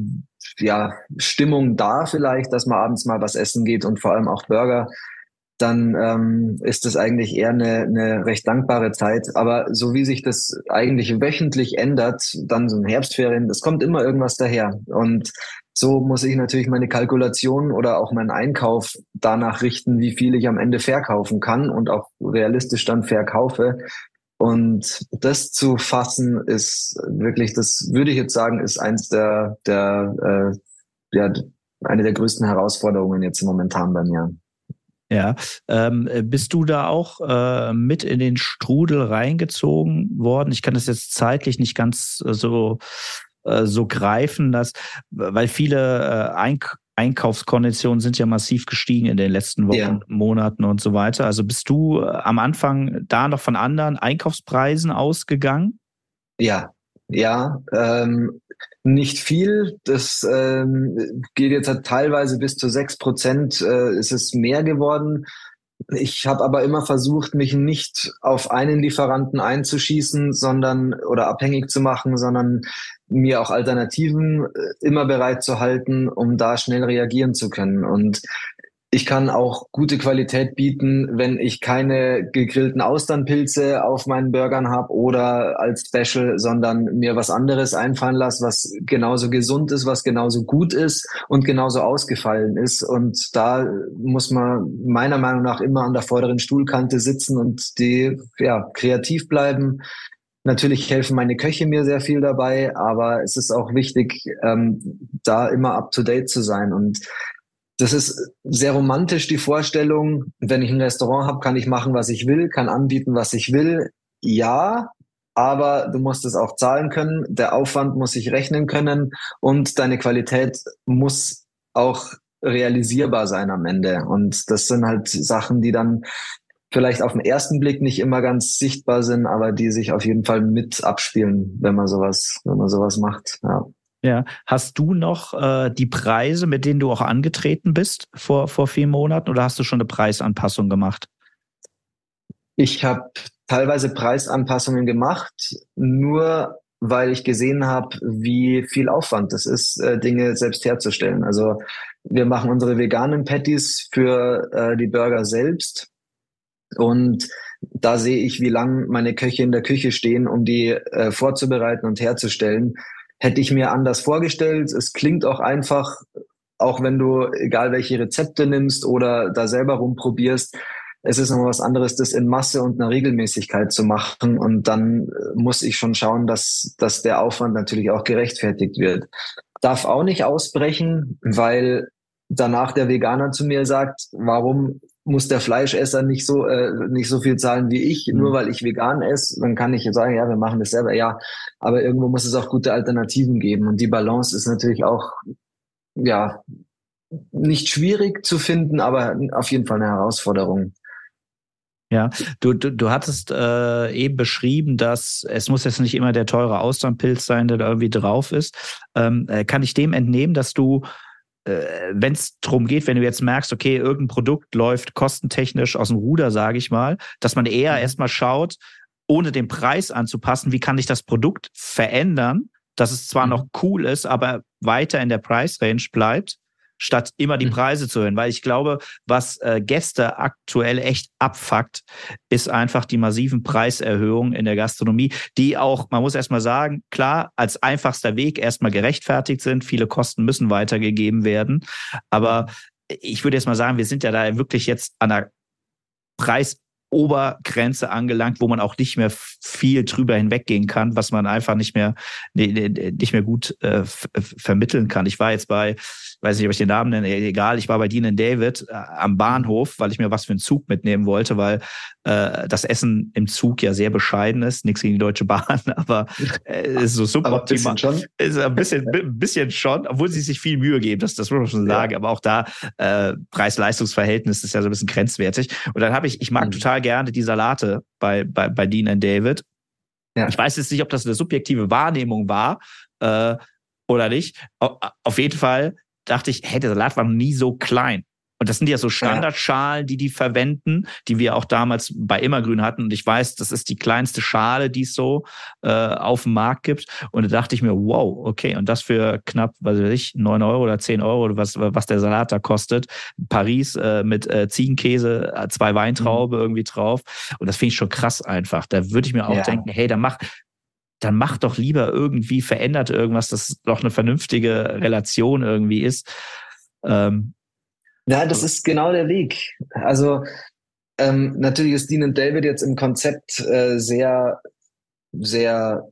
ja, Stimmung da vielleicht, dass man abends mal was essen geht und vor allem auch Burger. Dann ähm, ist das eigentlich eher eine, eine recht dankbare Zeit. Aber so wie sich das eigentlich wöchentlich ändert, dann so ein Herbstferien, das kommt immer irgendwas daher. Und so muss ich natürlich meine Kalkulation oder auch meinen Einkauf danach richten, wie viel ich am Ende verkaufen kann und auch realistisch dann verkaufe. Und das zu fassen ist wirklich, das würde ich jetzt sagen, ist eins der, der äh, ja, eine der größten Herausforderungen jetzt momentan bei mir. Ja, ähm, bist du da auch äh, mit in den Strudel reingezogen worden? Ich kann das jetzt zeitlich nicht ganz äh, so äh, so greifen, dass, weil viele äh, Eink- Einkaufskonditionen sind ja massiv gestiegen in den letzten Wochen, ja. Monaten und so weiter. Also bist du äh, am Anfang da noch von anderen Einkaufspreisen ausgegangen? Ja, ja, ähm, nicht viel. Das ähm, geht jetzt halt teilweise bis zu sechs Prozent äh, ist es mehr geworden. Ich habe aber immer versucht, mich nicht auf einen Lieferanten einzuschießen, sondern oder abhängig zu machen, sondern mir auch Alternativen äh, immer bereit zu halten, um da schnell reagieren zu können. Und ich kann auch gute Qualität bieten, wenn ich keine gegrillten Austernpilze auf meinen Burgern habe oder als Special, sondern mir was anderes einfallen lasse, was genauso gesund ist, was genauso gut ist und genauso ausgefallen ist. Und da muss man meiner Meinung nach immer an der vorderen Stuhlkante sitzen und die ja kreativ bleiben. Natürlich helfen meine Köche mir sehr viel dabei, aber es ist auch wichtig, ähm, da immer up to date zu sein. Und das ist sehr romantisch, die Vorstellung, wenn ich ein Restaurant habe, kann ich machen, was ich will, kann anbieten, was ich will. Ja, aber du musst es auch zahlen können, der Aufwand muss sich rechnen können und deine Qualität muss auch realisierbar sein am Ende. Und das sind halt Sachen, die dann vielleicht auf den ersten Blick nicht immer ganz sichtbar sind, aber die sich auf jeden Fall mit abspielen, wenn man sowas, wenn man sowas macht. Ja. Ja, hast du noch äh, die Preise, mit denen du auch angetreten bist vor vor vier Monaten, oder hast du schon eine Preisanpassung gemacht? Ich habe teilweise Preisanpassungen gemacht, nur weil ich gesehen habe, wie viel Aufwand es ist, äh, Dinge selbst herzustellen. Also wir machen unsere veganen Patties für äh, die Burger selbst und da sehe ich, wie lang meine Köche in der Küche stehen, um die äh, vorzubereiten und herzustellen. Hätte ich mir anders vorgestellt. Es klingt auch einfach, auch wenn du, egal welche Rezepte nimmst oder da selber rumprobierst, es ist noch was anderes, das in Masse und einer Regelmäßigkeit zu machen. Und dann muss ich schon schauen, dass, dass der Aufwand natürlich auch gerechtfertigt wird. Darf auch nicht ausbrechen, weil danach der Veganer zu mir sagt, warum muss der Fleischesser nicht so äh, nicht so viel zahlen wie ich, mhm. nur weil ich vegan esse, dann kann ich sagen, ja, wir machen das selber, ja, aber irgendwo muss es auch gute Alternativen geben und die Balance ist natürlich auch, ja, nicht schwierig zu finden, aber auf jeden Fall eine Herausforderung. Ja, du, du, du hattest äh, eben beschrieben, dass es muss jetzt nicht immer der teure Austernpilz sein, der da irgendwie drauf ist. Ähm, kann ich dem entnehmen, dass du wenn es darum geht, wenn du jetzt merkst, okay, irgendein Produkt läuft kostentechnisch aus dem Ruder, sage ich mal, dass man eher mhm. erstmal schaut, ohne den Preis anzupassen, wie kann ich das Produkt verändern, dass es zwar mhm. noch cool ist, aber weiter in der Price-Range bleibt, statt immer die Preise zu hören. Weil ich glaube, was äh, Gäste aktuell echt abfuckt, ist einfach die massiven Preiserhöhungen in der Gastronomie, die auch, man muss erstmal sagen, klar, als einfachster Weg erstmal gerechtfertigt sind. Viele Kosten müssen weitergegeben werden. Aber ich würde jetzt mal sagen, wir sind ja da wirklich jetzt an der Preis Obergrenze angelangt, wo man auch nicht mehr viel drüber hinweggehen kann, was man einfach nicht mehr nicht mehr gut äh, f- vermitteln kann. Ich war jetzt bei, weiß nicht, ob ich den Namen nenne, egal, ich war bei Dean and David äh, am Bahnhof, weil ich mir was für einen Zug mitnehmen wollte, weil äh, das Essen im Zug ja sehr bescheiden ist, nichts gegen die Deutsche Bahn, aber äh, ist so suboptimal. Schon. Ist ein bisschen, ein bisschen schon, obwohl sie sich viel Mühe geben, das, das muss man schon sagen, ja. Aber auch da äh, Preis-Leistungs-Verhältnis ist ja so ein bisschen grenzwertig. Und dann habe ich, ich mag mhm. total gerne die Salate bei, bei, bei Dean and David. Ja. Ich weiß jetzt nicht, ob das eine subjektive Wahrnehmung war äh, oder nicht. Auf jeden Fall dachte ich, hey, der Salat war noch nie so klein. Und das sind ja so Standardschalen, die die verwenden, die wir auch damals bei Immergrün hatten. Und ich weiß, das ist die kleinste Schale, die es so äh, auf dem Markt gibt. Und da dachte ich mir, wow, okay, und das für knapp, was weiß ich, neun Euro oder zehn Euro, oder was, was der Salat da kostet. Paris äh, mit äh, Ziegenkäse, zwei Weintraube mhm. irgendwie drauf. Und das finde ich schon krass einfach. Da würde ich mir auch ja. denken, hey, dann mach, dann mach doch lieber irgendwie, verändert irgendwas, dass doch eine vernünftige Relation irgendwie ist. Ähm, ja, das ist genau der Weg. Also ähm, natürlich ist Dean and David jetzt im Konzept äh, sehr, sehr,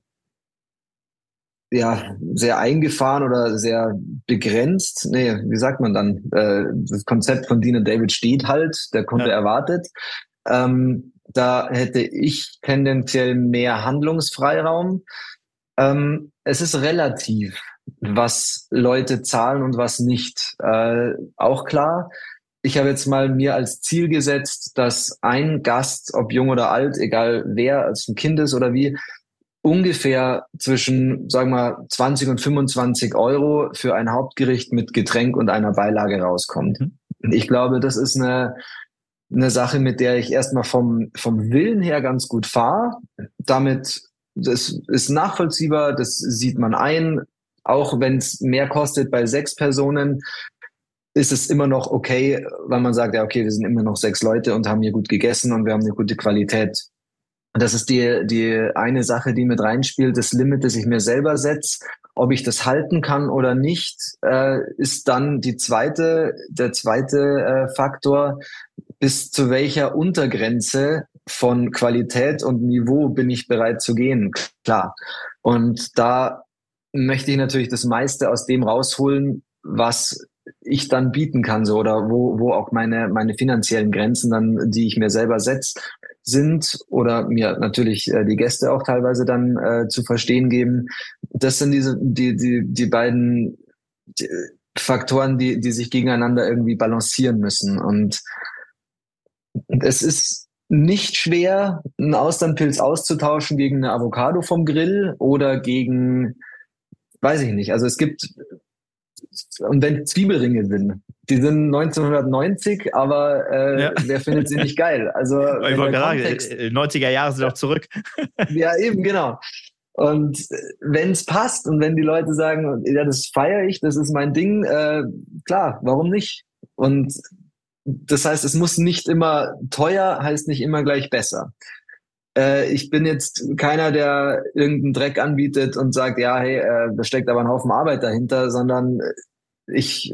ja, sehr eingefahren oder sehr begrenzt. Nee, wie sagt man dann? Äh, das Konzept von Dean and David steht halt, der Kunde ja. erwartet. Ähm, da hätte ich tendenziell mehr Handlungsfreiraum. Ähm, es ist relativ, was Leute zahlen und was nicht. Äh, auch klar, ich habe jetzt mal mir als Ziel gesetzt, dass ein Gast, ob jung oder alt, egal wer, als ein Kind ist oder wie, ungefähr zwischen, sagen wir, zwanzig und fünfundzwanzig Euro für ein Hauptgericht mit Getränk und einer Beilage rauskommt. Mhm. Ich glaube, das ist eine eine Sache, mit der ich erstmal vom, vom Willen her ganz gut fahre. Damit, das ist nachvollziehbar, das sieht man ein. Auch wenn es mehr kostet bei sechs Personen, ist es immer noch okay, weil man sagt, ja, okay, wir sind immer noch sechs Leute und haben hier gut gegessen und wir haben eine gute Qualität. Das ist die, die eine Sache, die mit reinspielt, das Limit, das ich mir selber setze. Ob ich das halten kann oder nicht, äh, ist dann die zweite, der zweite äh, Faktor. Bis zu welcher Untergrenze von Qualität und Niveau bin ich bereit zu gehen? Klar. Und da möchte ich natürlich das meiste aus dem rausholen, was ich dann bieten kann, so, oder wo, wo auch meine, meine finanziellen Grenzen dann, die ich mir selber setze, sind oder mir natürlich äh, die Gäste auch teilweise dann äh, zu verstehen geben. Das sind diese, die, die, die beiden die Faktoren, die, die sich gegeneinander irgendwie balancieren müssen. Und es ist nicht schwer, einen Austernpilz auszutauschen gegen eine Avocado vom Grill oder gegen, weiß ich nicht. Also es gibt, und wenn Zwiebelringe sind, die sind neunzehnhundertneunzig, aber äh, ja. wer findet sie nicht geil? Also ich wollte gerade sagen, neunziger Jahre sind doch zurück. Ja, eben, genau. Und wenn es passt und wenn die Leute sagen, ja, das feiere ich, das ist mein Ding, äh, klar, warum nicht? Und das heißt, es muss nicht immer teuer, heißt nicht immer gleich besser. Äh, ich bin jetzt keiner, der irgendeinen Dreck anbietet und sagt, ja, hey, äh, da steckt aber ein Haufen Arbeit dahinter, sondern ich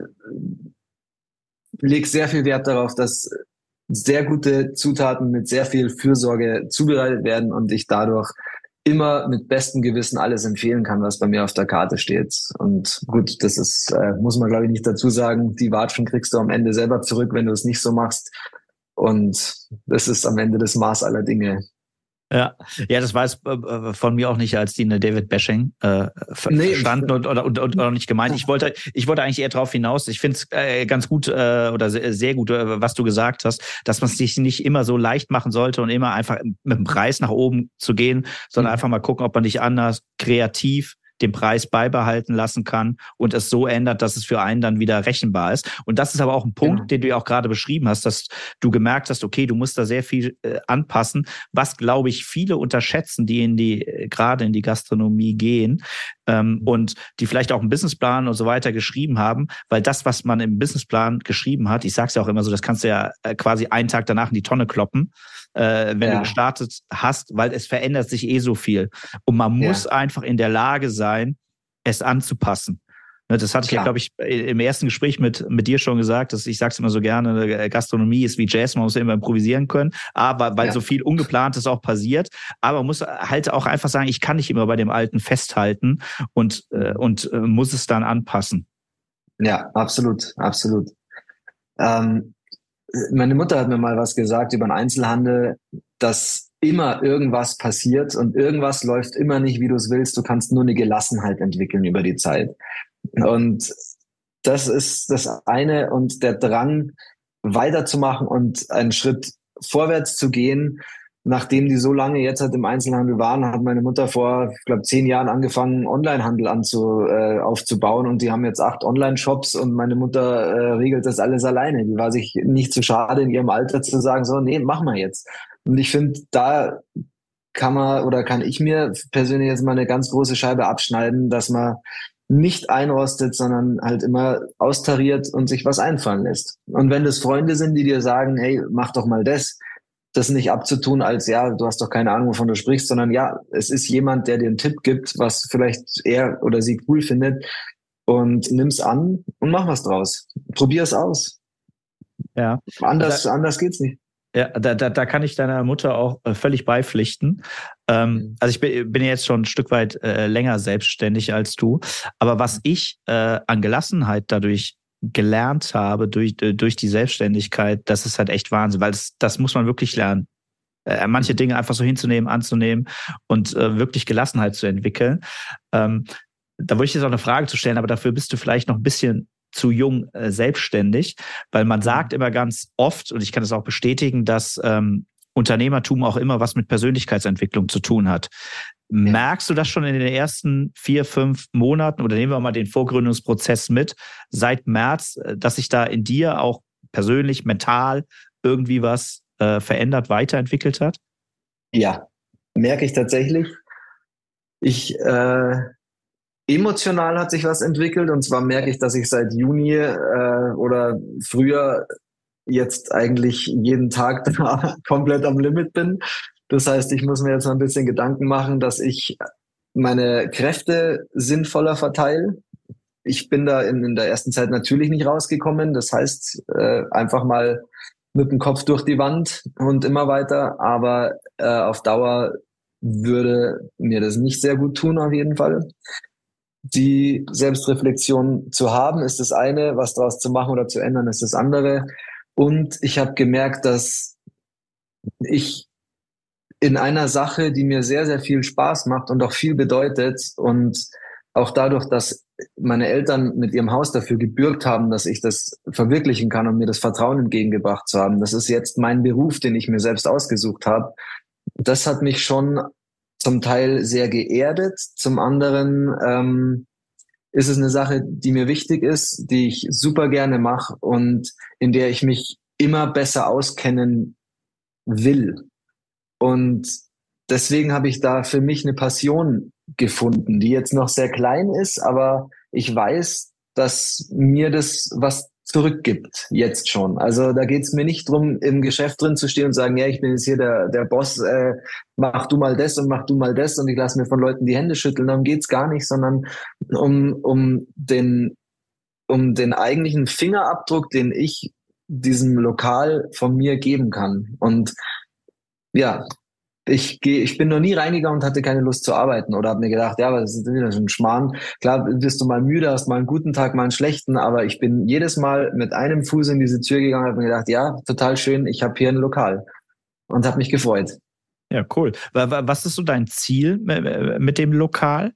lege sehr viel Wert darauf, dass sehr gute Zutaten mit sehr viel Fürsorge zubereitet werden und ich dadurch immer mit bestem Gewissen alles empfehlen kann, was bei mir auf der Karte steht. Und gut, das ist, äh, muss man glaube ich nicht dazu sagen, die Watschen kriegst du am Ende selber zurück, wenn du es nicht so machst. Und das ist am Ende das Maß aller Dinge. Ja, ja, das war es äh, von mir auch nicht als die eine David Bashing äh, ver nee, verstanden und oder, und, und, oder nicht gemeint. Ich wollte, ich wollte eigentlich eher drauf hinaus. Ich finde es äh, ganz gut äh, oder sehr, sehr gut, äh, was du gesagt hast, dass man es sich nicht immer so leicht machen sollte und immer einfach mit dem Preis nach oben zu gehen, sondern mhm. einfach mal gucken, ob man nicht anders kreativ den Preis beibehalten lassen kann und es so ändert, dass es für einen dann wieder rechenbar ist. Und das ist aber auch ein Punkt, ja. den du ja auch gerade beschrieben hast, dass du gemerkt hast, okay, du musst da sehr viel äh, anpassen, was, glaube ich, viele unterschätzen, die in die äh, gerade in die Gastronomie gehen ähm, und die vielleicht auch einen Businessplan und so weiter geschrieben haben, weil das, was man im Businessplan geschrieben hat, ich sag's ja auch immer so, das kannst du ja äh, quasi einen Tag danach in die Tonne kloppen, äh, wenn ja. du gestartet hast, weil es verändert sich eh so viel. Und man muss ja. einfach in der Lage sein, es anzupassen. Das hatte ich Klar. ja, glaube ich, im ersten Gespräch mit mit dir schon gesagt, dass ich sag's immer so gerne, Gastronomie ist wie Jazz, man muss immer improvisieren können, aber weil ja. so viel Ungeplantes auch passiert, aber man muss halt auch einfach sagen, ich kann nicht immer bei dem Alten festhalten und äh, und äh, muss es dann anpassen. Ja, absolut, absolut. Ähm, meine Mutter hat mir mal was gesagt über den Einzelhandel, dass immer irgendwas passiert und irgendwas läuft immer nicht, wie du es willst. Du kannst nur eine Gelassenheit entwickeln über die Zeit. Und das ist das eine, und der Drang, weiterzumachen und einen Schritt vorwärts zu gehen, nachdem die so lange jetzt halt im Einzelhandel waren, hat meine Mutter vor, ich glaube, zehn Jahren angefangen, Onlinehandel anzu, äh, aufzubauen und die haben jetzt acht Online-Shops und meine Mutter äh, regelt das alles alleine. Die war sich nicht zu schade in ihrem Alter zu sagen, so, nee, machen wir jetzt. Und ich finde, da kann man oder kann ich mir persönlich jetzt mal eine ganz große Scheibe abschneiden, dass man nicht einrostet, sondern halt immer austariert und sich was einfallen lässt. Und wenn das Freunde sind, die dir sagen, hey, mach doch mal das, das nicht abzutun als, ja, du hast doch keine Ahnung, wovon du sprichst, sondern ja, es ist jemand, der dir einen Tipp gibt, was vielleicht er oder sie cool findet und nimm's an und mach was draus. Probier's aus. Ja. Anders, da, anders geht's nicht. Ja, da, da, da kann ich deiner Mutter auch äh, völlig beipflichten. Ähm, also ich bin, bin jetzt schon ein Stück weit äh, länger selbstständig als du. Aber was ich äh, an Gelassenheit dadurch gelernt habe, durch, durch die Selbstständigkeit, das ist halt echt Wahnsinn, weil das, das muss man wirklich lernen. Äh, manche Dinge einfach so hinzunehmen, anzunehmen und äh, wirklich Gelassenheit zu entwickeln. Ähm, da wollte ich jetzt auch eine Frage zu stellen, aber dafür bist du vielleicht noch ein bisschen zu jung äh, selbstständig, weil man sagt immer ganz oft, und ich kann das auch bestätigen, dass ähm, Unternehmertum auch immer was mit Persönlichkeitsentwicklung zu tun hat. Ja. Merkst du das schon in den ersten vier, fünf Monaten oder nehmen wir mal den Vorgründungsprozess mit, seit März, dass sich da in dir auch persönlich, mental irgendwie was äh, verändert, weiterentwickelt hat? Ja, merke ich tatsächlich. Ich äh Emotional hat sich was entwickelt und zwar merke ich, dass ich seit Juni äh, oder früher jetzt eigentlich jeden Tag komplett am Limit bin. Das heißt, ich muss mir jetzt mal ein bisschen Gedanken machen, dass ich meine Kräfte sinnvoller verteile. Ich bin da in, in der ersten Zeit natürlich nicht rausgekommen. Das heißt, äh, einfach mal mit dem Kopf durch die Wand und immer weiter. Aber äh, auf Dauer würde mir das nicht sehr gut tun, auf jeden Fall. Die Selbstreflexion zu haben, ist das eine, was daraus zu machen oder zu ändern, ist das andere. Und ich habe gemerkt, dass ich in einer Sache, die mir sehr, sehr viel Spaß macht und auch viel bedeutet und auch dadurch, dass meine Eltern mit ihrem Haus dafür gebürgt haben, dass ich das verwirklichen kann und mir das Vertrauen entgegengebracht zu haben. Das ist jetzt mein Beruf, den ich mir selbst ausgesucht habe. Das hat mich schon zum Teil sehr geerdet, zum anderen ähm, ist es eine Sache, die mir wichtig ist, die ich super gerne mache und in der ich mich immer besser auskennen will. Und deswegen habe ich da für mich eine Passion gefunden, die jetzt noch sehr klein ist, aber ich weiß, dass mir das was zurückgibt, jetzt schon. Also da geht es mir nicht drum, im Geschäft drin zu stehen und sagen, ja, ich bin jetzt hier der, der Boss, äh, mach du mal das und mach du mal das und ich lasse mir von Leuten die Hände schütteln. Darum geht's gar nicht, sondern um, um, den, um den eigentlichen Fingerabdruck, den ich diesem Lokal von mir geben kann. Und ja, ich gehe, ich bin noch nie reingegangen und hatte keine Lust zu arbeiten oder habe mir gedacht, ja, aber das ist wieder so ein Schmarrn. Klar, bist du mal müde, hast mal einen guten Tag, mal einen schlechten, aber ich bin jedes Mal mit einem Fuß in diese Tür gegangen und habe mir gedacht, ja, total schön, ich habe hier ein Lokal und habe mich gefreut. Ja, cool. Was ist so dein Ziel mit dem Lokal?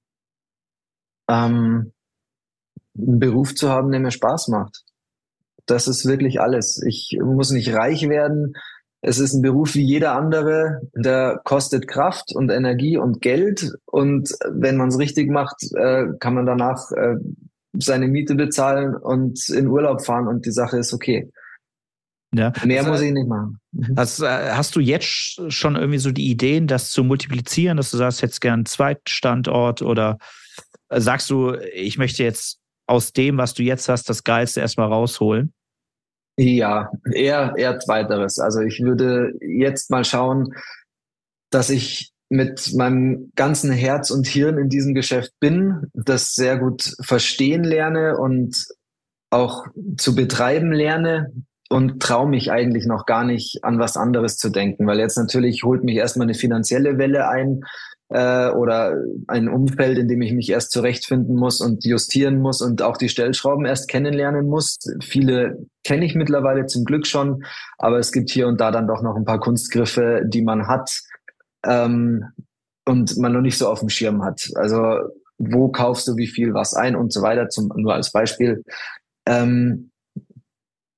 Ähm, einen Beruf zu haben, der mir Spaß macht. Das ist wirklich alles. Ich muss nicht reich werden. Es ist ein Beruf wie jeder andere, der kostet Kraft und Energie und Geld. Und wenn man es richtig macht, äh, kann man danach äh, seine Miete bezahlen und in Urlaub fahren und die Sache ist okay. Ja. Mehr also, muss ich nicht machen. Hast, hast du jetzt schon irgendwie so die Ideen, das zu multiplizieren, dass du sagst, jetzt gern einen zweiten Standort oder sagst du, ich möchte jetzt aus dem, was du jetzt hast, das Geilste erstmal rausholen? Ja, eher, eher zweiteres. Also ich würde jetzt mal schauen, dass ich mit meinem ganzen Herz und Hirn in diesem Geschäft bin, das sehr gut verstehen lerne und auch zu betreiben lerne und traue mich eigentlich noch gar nicht an was anderes zu denken, weil jetzt natürlich holt mich erstmal eine finanzielle Welle ein, äh, oder ein Umfeld, in dem ich mich erst zurechtfinden muss und justieren muss und auch die Stellschrauben erst kennenlernen muss. Viele kenne ich mittlerweile zum Glück schon, aber es gibt hier und da dann doch noch ein paar Kunstgriffe, die man hat ähm, und man noch nicht so auf dem Schirm hat. Also wo kaufst du wie viel was ein und so weiter, zum, nur als Beispiel. Ähm,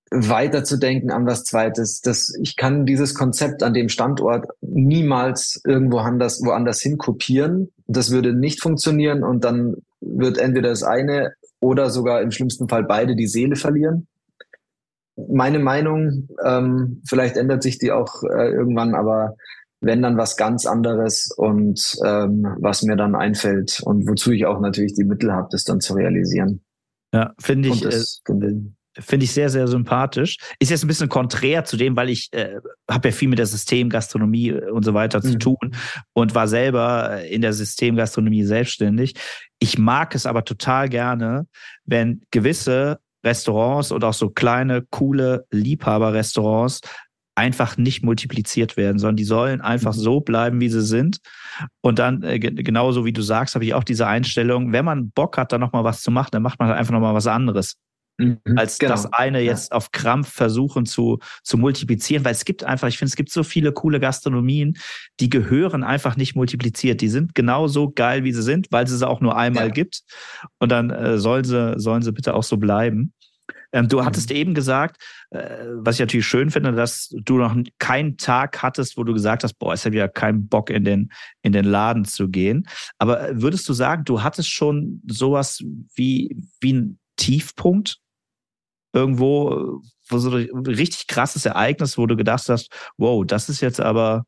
weiterzudenken an was Zweites. Das, ich kann dieses Konzept an dem Standort niemals irgendwo anders, woanders hin kopieren. Das würde nicht funktionieren und dann wird entweder das eine oder sogar im schlimmsten Fall beide die Seele verlieren. Meine Meinung, ähm, vielleicht ändert sich die auch äh, irgendwann, aber wenn dann was ganz anderes und ähm, was mir dann einfällt und wozu ich auch natürlich die Mittel habe, das dann zu realisieren. Ja, finde ich, äh, finde ich sehr, sehr sympathisch. Ist jetzt ein bisschen konträr zu dem, weil ich äh, habe ja viel mit der Systemgastronomie und so weiter zu mhm. tun und war selber in der Systemgastronomie selbstständig. Ich mag es aber total gerne, wenn gewisse Restaurants und auch so kleine, coole Liebhaberrestaurants einfach nicht multipliziert werden, sondern die sollen einfach mhm. so bleiben, wie sie sind. Und dann, äh, genauso wie du sagst, habe ich auch diese Einstellung, wenn man Bock hat, da nochmal was zu machen, dann macht man halt einfach nochmal was anderes. Mhm, als genau. das eine jetzt ja. auf Krampf versuchen zu, zu multiplizieren, weil es gibt einfach, ich finde, es gibt so viele coole Gastronomien, die gehören einfach nicht multipliziert. Die sind genauso geil, wie sie sind, weil es sie auch nur einmal ja. gibt. Und dann äh, sollen sie, sollen sie bitte auch so bleiben. Ähm, du mhm. hattest eben gesagt, äh, was ich natürlich schön finde, dass du noch keinen Tag hattest, wo du gesagt hast, boah, ich habe ja keinen Bock, in den, in den Laden zu gehen. Aber würdest du sagen, du hattest schon sowas wie, wie ein Tiefpunkt? Irgendwo, wo so ein richtig krasses Ereignis, wo du gedacht hast, wow, das ist jetzt aber...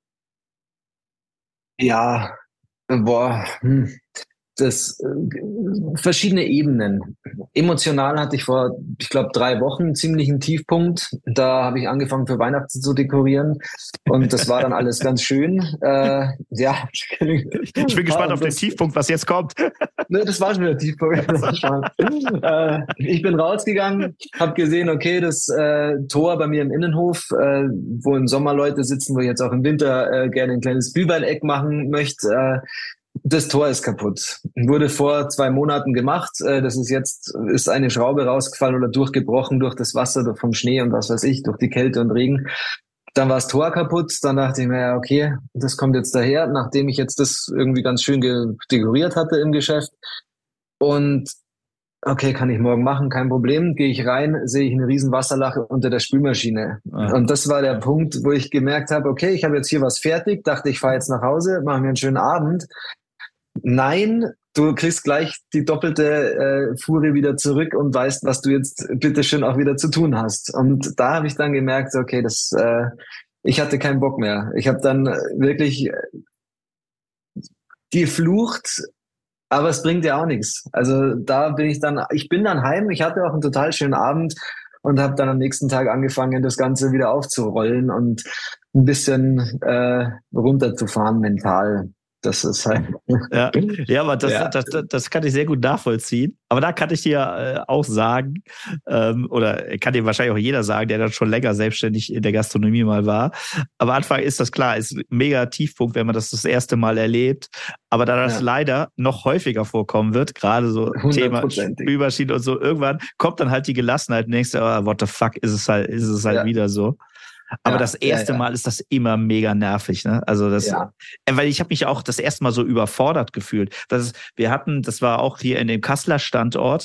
Ja, boah, hm. das äh, verschiedene Ebenen. Emotional hatte ich vor, ich glaube, drei Wochen einen ziemlichen Tiefpunkt. Da habe ich angefangen, für Weihnachten zu dekorieren und das war dann alles ganz schön. Äh, ja, ich bin gespannt auf den Tiefpunkt, was jetzt kommt. Ne, das war schon der Tiefpunkt. äh, ich bin rausgegangen, habe gesehen, okay, das äh, Tor bei mir im Innenhof, äh, wo im Sommer Leute sitzen, wo ich jetzt auch im Winter äh, gerne ein kleines Glühweineck machen möchte. Äh, Das Tor ist kaputt. Wurde vor zwei Monaten gemacht. Das ist jetzt, ist eine Schraube rausgefallen oder durchgebrochen durch das Wasser, vom Schnee und was weiß ich, durch die Kälte und Regen. Dann war das Tor kaputt. Dann dachte ich mir, ja, okay, das kommt jetzt daher, nachdem ich jetzt das irgendwie ganz schön dekoriert hatte im Geschäft. Und okay, kann ich morgen machen, kein Problem. Gehe ich rein, sehe ich eine riesen Wasserlache unter der Spülmaschine. Ah. Und das war der Punkt, wo ich gemerkt habe, okay, ich habe jetzt hier was fertig, dachte, ich fahre jetzt nach Hause, mache mir einen schönen Abend. Nein, du kriegst gleich die doppelte äh, Fuhre wieder zurück und weißt, was du jetzt bitteschön auch wieder zu tun hast. Und da habe ich dann gemerkt, okay, das, äh, ich hatte keinen Bock mehr. Ich habe dann wirklich geflucht, aber es bringt ja auch nichts. Also da bin ich dann, ich bin dann heim, ich hatte auch einen total schönen Abend und habe dann am nächsten Tag angefangen, das Ganze wieder aufzurollen und ein bisschen äh, runterzufahren mental. Das ist halt... Ja, ja aber das, ja. Das, das, das kann ich sehr gut nachvollziehen. Aber da kann ich dir äh, auch sagen, ähm, oder kann dir wahrscheinlich auch jeder sagen, der dann schon länger selbstständig in der Gastronomie mal war. Am Anfang ist das klar, ist ein mega Tiefpunkt, wenn man das das erste Mal erlebt. Aber da das ja. leider noch häufiger vorkommen wird, gerade so Thema Spülmaschine und so, irgendwann kommt dann halt die Gelassenheit und denkst, oh, what the fuck, ist es halt, ist es halt ja. wieder so. Aber ja, das erste ja, ja. Mal ist das immer mega nervig, ne? Also das, ja. weil ich habe mich auch das erste Mal so überfordert gefühlt. Das ist, wir hatten, das war auch hier in dem Kasseler Standort.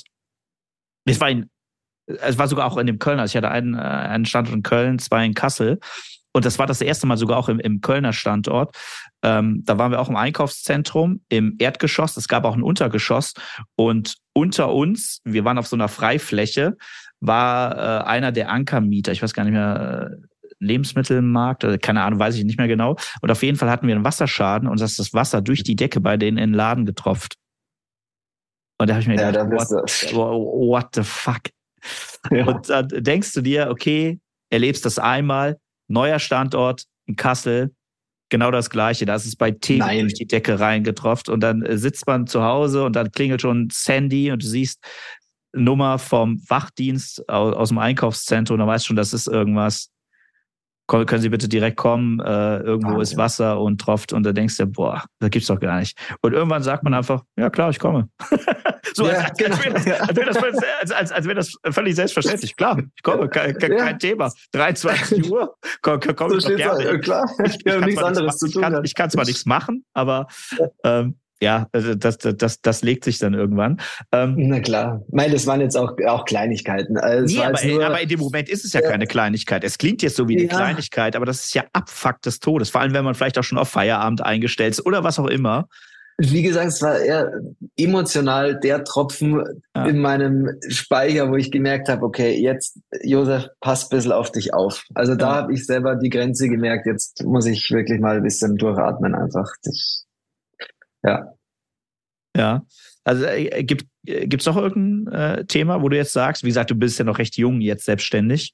Es war in, es war sogar auch in dem Kölner. Also ich hatte einen, einen Standort in Köln, zwei in Kassel. Und das war das erste Mal sogar auch im, im Kölner Standort. Ähm, da waren wir auch im Einkaufszentrum, im Erdgeschoss. Es gab auch ein Untergeschoss. Und unter uns, wir waren auf so einer Freifläche, war äh, einer der Ankermieter. Ich weiß gar nicht mehr, äh, Lebensmittelmarkt, oder keine Ahnung, weiß ich nicht mehr genau. Und auf jeden Fall hatten wir einen Wasserschaden und das ist das Wasser durch die Decke bei denen in den Laden getropft. Und da habe ich mir ja, gedacht, what, what the fuck? Ja. Und dann denkst du dir, okay, erlebst das einmal, neuer Standort in Kassel, genau das Gleiche. Da ist es bei T V durch die Decke reingetropft und dann sitzt man zu Hause und dann klingelt schon Sandy und du siehst Nummer vom Wachdienst aus, aus dem Einkaufszentrum und dann weißt du schon, das ist irgendwas. Können Sie bitte direkt kommen, äh, irgendwo ah, ist ja. Wasser und tropft und da denkst du, boah, das gibt's doch gar nicht. Und irgendwann sagt man einfach, ja klar, ich komme. so ja, als, als, genau. als, wäre das, als, wäre das, als, als, als wäre das völlig selbstverständlich. Klar, ich komme, kein, kein ja. Thema. dreiundzwanzig Uhr, komm, komm so ich doch gerne. Ja, klar, ich, ich, ich, ja, kann nichts anderes nichts, zu tun. Ich kann, ich kann zwar nichts machen, aber ähm, Ja, das, das, das, das legt sich dann irgendwann. Ähm, Na klar. Ich meine, das waren jetzt auch, auch Kleinigkeiten. Also nee, aber, nur, aber in dem Moment ist es ja keine Kleinigkeit. Es klingt jetzt so wie eine ja. Kleinigkeit, aber das ist ja Abfuck des Todes. Vor allem, wenn man vielleicht auch schon auf Feierabend eingestellt ist oder was auch immer. Wie gesagt, es war eher emotional der Tropfen ja. in meinem Speicher, wo ich gemerkt habe, okay, jetzt, Josef, pass ein bisschen auf dich auf. Also da ja. habe ich selber die Grenze gemerkt, jetzt muss ich wirklich mal ein bisschen durchatmen einfach. Ich, ja. Ja, also äh, gibt gibt's noch irgendein äh, Thema, wo du jetzt sagst, wie gesagt, du bist ja noch recht jung jetzt selbstständig?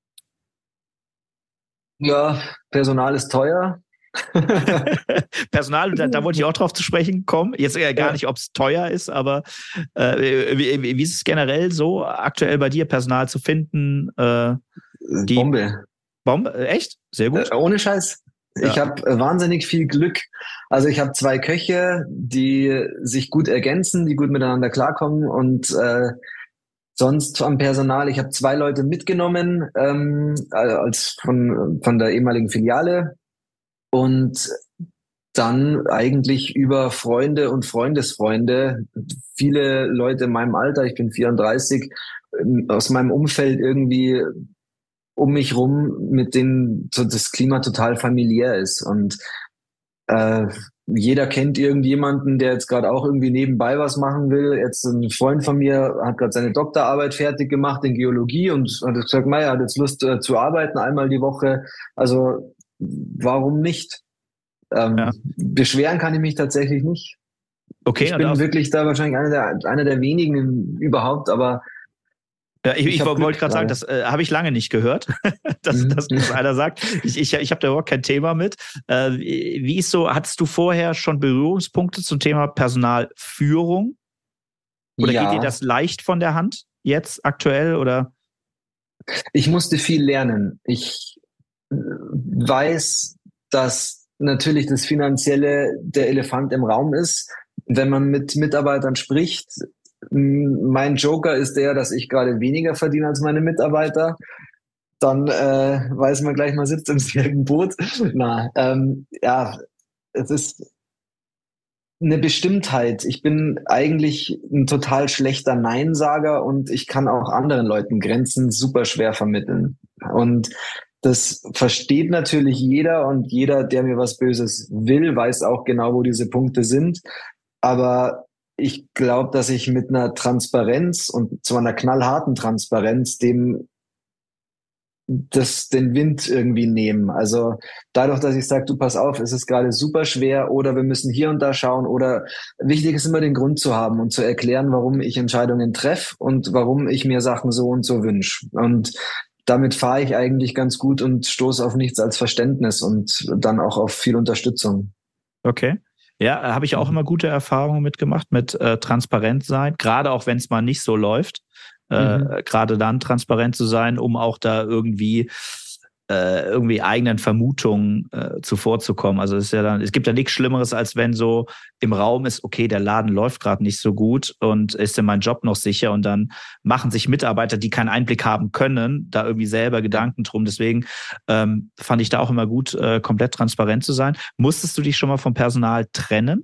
Ja, Personal ist teuer. Personal, da, da wollte ich auch drauf zu sprechen kommen. Jetzt äh, gar ja. nicht, ob es teuer ist, aber äh, wie, wie ist es generell so, aktuell bei dir Personal zu finden? Äh, die Bombe. Bombe? Echt? Sehr gut. Äh, ohne Scheiß. Ja. Ich habe wahnsinnig viel Glück. Also ich habe zwei Köche, die sich gut ergänzen, die gut miteinander klarkommen und äh, sonst am Personal, ich habe zwei Leute mitgenommen ähm, als von, von der ehemaligen Filiale und dann eigentlich über Freunde und Freundesfreunde, viele Leute in meinem Alter, ich bin vierunddreißig, aus meinem Umfeld irgendwie um mich rum, mit denen so das Klima total familiär ist. Und äh, jeder kennt irgendjemanden, der jetzt gerade auch irgendwie nebenbei was machen will. Jetzt ein Freund von mir hat gerade seine Doktorarbeit fertig gemacht in Geologie und hat gesagt, Meier hat jetzt Lust äh, zu arbeiten, einmal die Woche. Also warum nicht? Ähm, ja. Beschweren kann ich mich tatsächlich nicht. Okay, ich bin wirklich da wahrscheinlich einer der, einer der wenigen überhaupt, aber ja, ich, ich, ich wollte gerade sagen, das äh, habe ich lange nicht gehört, dass, mhm. dass das einer sagt. Ich, ich, ich habe da überhaupt kein Thema mit. Äh, wie ist so, hattest du vorher schon Berührungspunkte zum Thema Personalführung? Oder ja. geht dir das leicht von der Hand jetzt aktuell? Oder? Ich musste viel lernen. Ich weiß, dass natürlich das Finanzielle der Elefant im Raum ist. Wenn man mit Mitarbeitern spricht, mein Joker ist der, dass ich gerade weniger verdiene als meine Mitarbeiter. Dann äh, weiß man gleich, man sitzt im selben Boot. Na, ähm, ja, es ist eine Bestimmtheit. Ich bin eigentlich ein total schlechter Neinsager und ich kann auch anderen Leuten Grenzen super schwer vermitteln. Und das versteht natürlich jeder und jeder, der mir was Böses will, weiß auch genau, wo diese Punkte sind. Aber ich glaube, dass ich mit einer Transparenz und zwar einer knallharten Transparenz dem das den Wind irgendwie nehmen. Also dadurch, dass ich sage, du pass auf, es ist gerade super schwer oder wir müssen hier und da schauen oder wichtig ist immer den Grund zu haben und zu erklären, warum ich Entscheidungen treffe und warum ich mir Sachen so und so wünsche. Und damit fahre ich eigentlich ganz gut und stoße auf nichts als Verständnis und dann auch auf viel Unterstützung. Okay. Ja, habe ich auch immer gute Erfahrungen mitgemacht, mit äh, transparent sein, gerade auch wenn es mal nicht so läuft, äh, mhm. gerade dann transparent zu sein, um auch da irgendwie äh, irgendwie eigenen Vermutungen äh, zuvorzukommen. Also es ist ja dann, es gibt ja nichts Schlimmeres, als wenn so im Raum ist, okay, der Laden läuft gerade nicht so gut und ist denn mein Job noch sicher? Und dann machen sich Mitarbeiter, die keinen Einblick haben können, da irgendwie selber Gedanken drum. Deswegen ähm, fand ich da auch immer gut, äh, komplett transparent zu sein. Musstest du dich schon mal vom Personal trennen?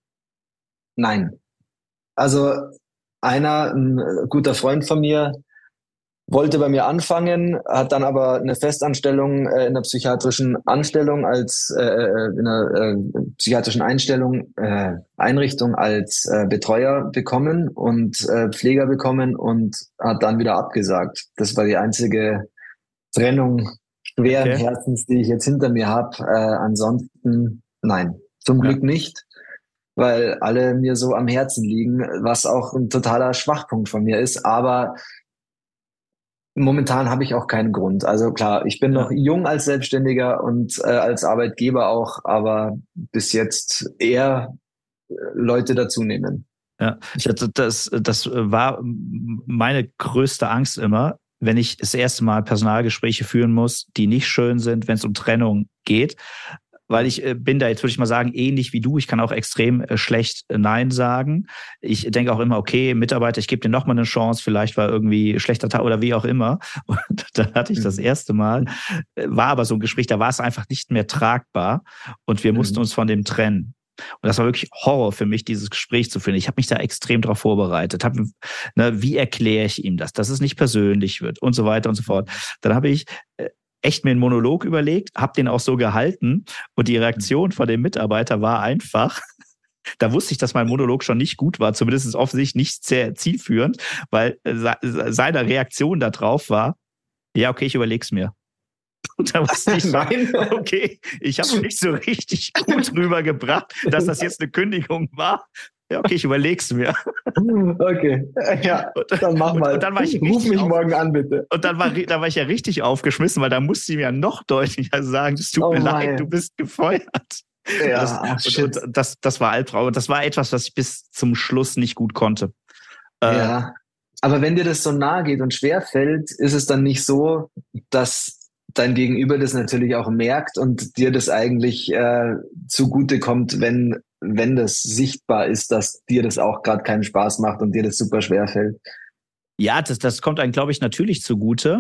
Nein. Also einer, ein guter Freund von mir, wollte bei mir anfangen, hat dann aber eine Festanstellung äh, in einer psychiatrischen Anstellung als äh, in einer äh, psychiatrischen Einstellung äh, Einrichtung als äh, Betreuer bekommen und äh, Pfleger bekommen und hat dann wieder abgesagt. Das war die einzige Trennung schweren okay. Herzens, die ich jetzt hinter mir habe. Äh, ansonsten nein, zum ja. Glück nicht, weil alle mir so am Herzen liegen, was auch ein totaler Schwachpunkt von mir ist, aber momentan habe ich auch keinen Grund. Also klar, ich bin ja. noch jung als Selbstständiger und äh, als Arbeitgeber auch, aber bis jetzt eher äh, Leute dazu nehmen. Ja, das, das, das war meine größte Angst immer, wenn ich das erste Mal Personalgespräche führen muss, die nicht schön sind, wenn es um Trennung geht. Weil ich bin da jetzt, würde ich mal sagen, ähnlich wie du. Ich kann auch extrem schlecht Nein sagen. Ich denke auch immer, okay, Mitarbeiter, ich gebe dir nochmal eine Chance. Vielleicht war irgendwie schlechter Tag oder wie auch immer. Und dann hatte ich das erste Mal, war aber so ein Gespräch, da war es einfach nicht mehr tragbar. Und wir mussten uns von dem trennen. Und das war wirklich Horror für mich, dieses Gespräch zu führen. Ich habe mich da extrem darauf vorbereitet. Hab, ne, wie erkläre ich ihm das, dass es nicht persönlich wird und so weiter und so fort. Dann habe ich äh, echt mir einen Monolog überlegt, habe den auch so gehalten und die Reaktion von dem Mitarbeiter war einfach, da wusste ich, dass mein Monolog schon nicht gut war, zumindest offensichtlich nicht sehr zielführend, weil seine Reaktion darauf war, ja, okay, ich überleg's mir. Und da wusste ich, Nein. okay, ich habe nicht so richtig gut rübergebracht, dass das jetzt eine Kündigung war. Ja, okay, ich überleg's mir. Okay, ja, dann mach mal. Und, und dann war ich Ruf mich auf, morgen an, bitte. Und dann war, da war ich ja richtig aufgeschmissen, weil da musste sie mir ja noch deutlicher sagen, es tut oh mir mein. leid, du bist gefeuert. Ja, das, ach, und, und das, das war Albtraum. Und das war etwas, was ich bis zum Schluss nicht gut konnte. Ja, äh, aber wenn dir das so nahe geht und schwer fällt, ist es dann nicht so, dass dein Gegenüber das natürlich auch merkt und dir das eigentlich äh, zugute kommt, wenn, wenn das sichtbar ist, dass dir das auch gerade keinen Spaß macht und dir das super schwer fällt. Ja, das, das kommt einem, glaube ich, natürlich zugute.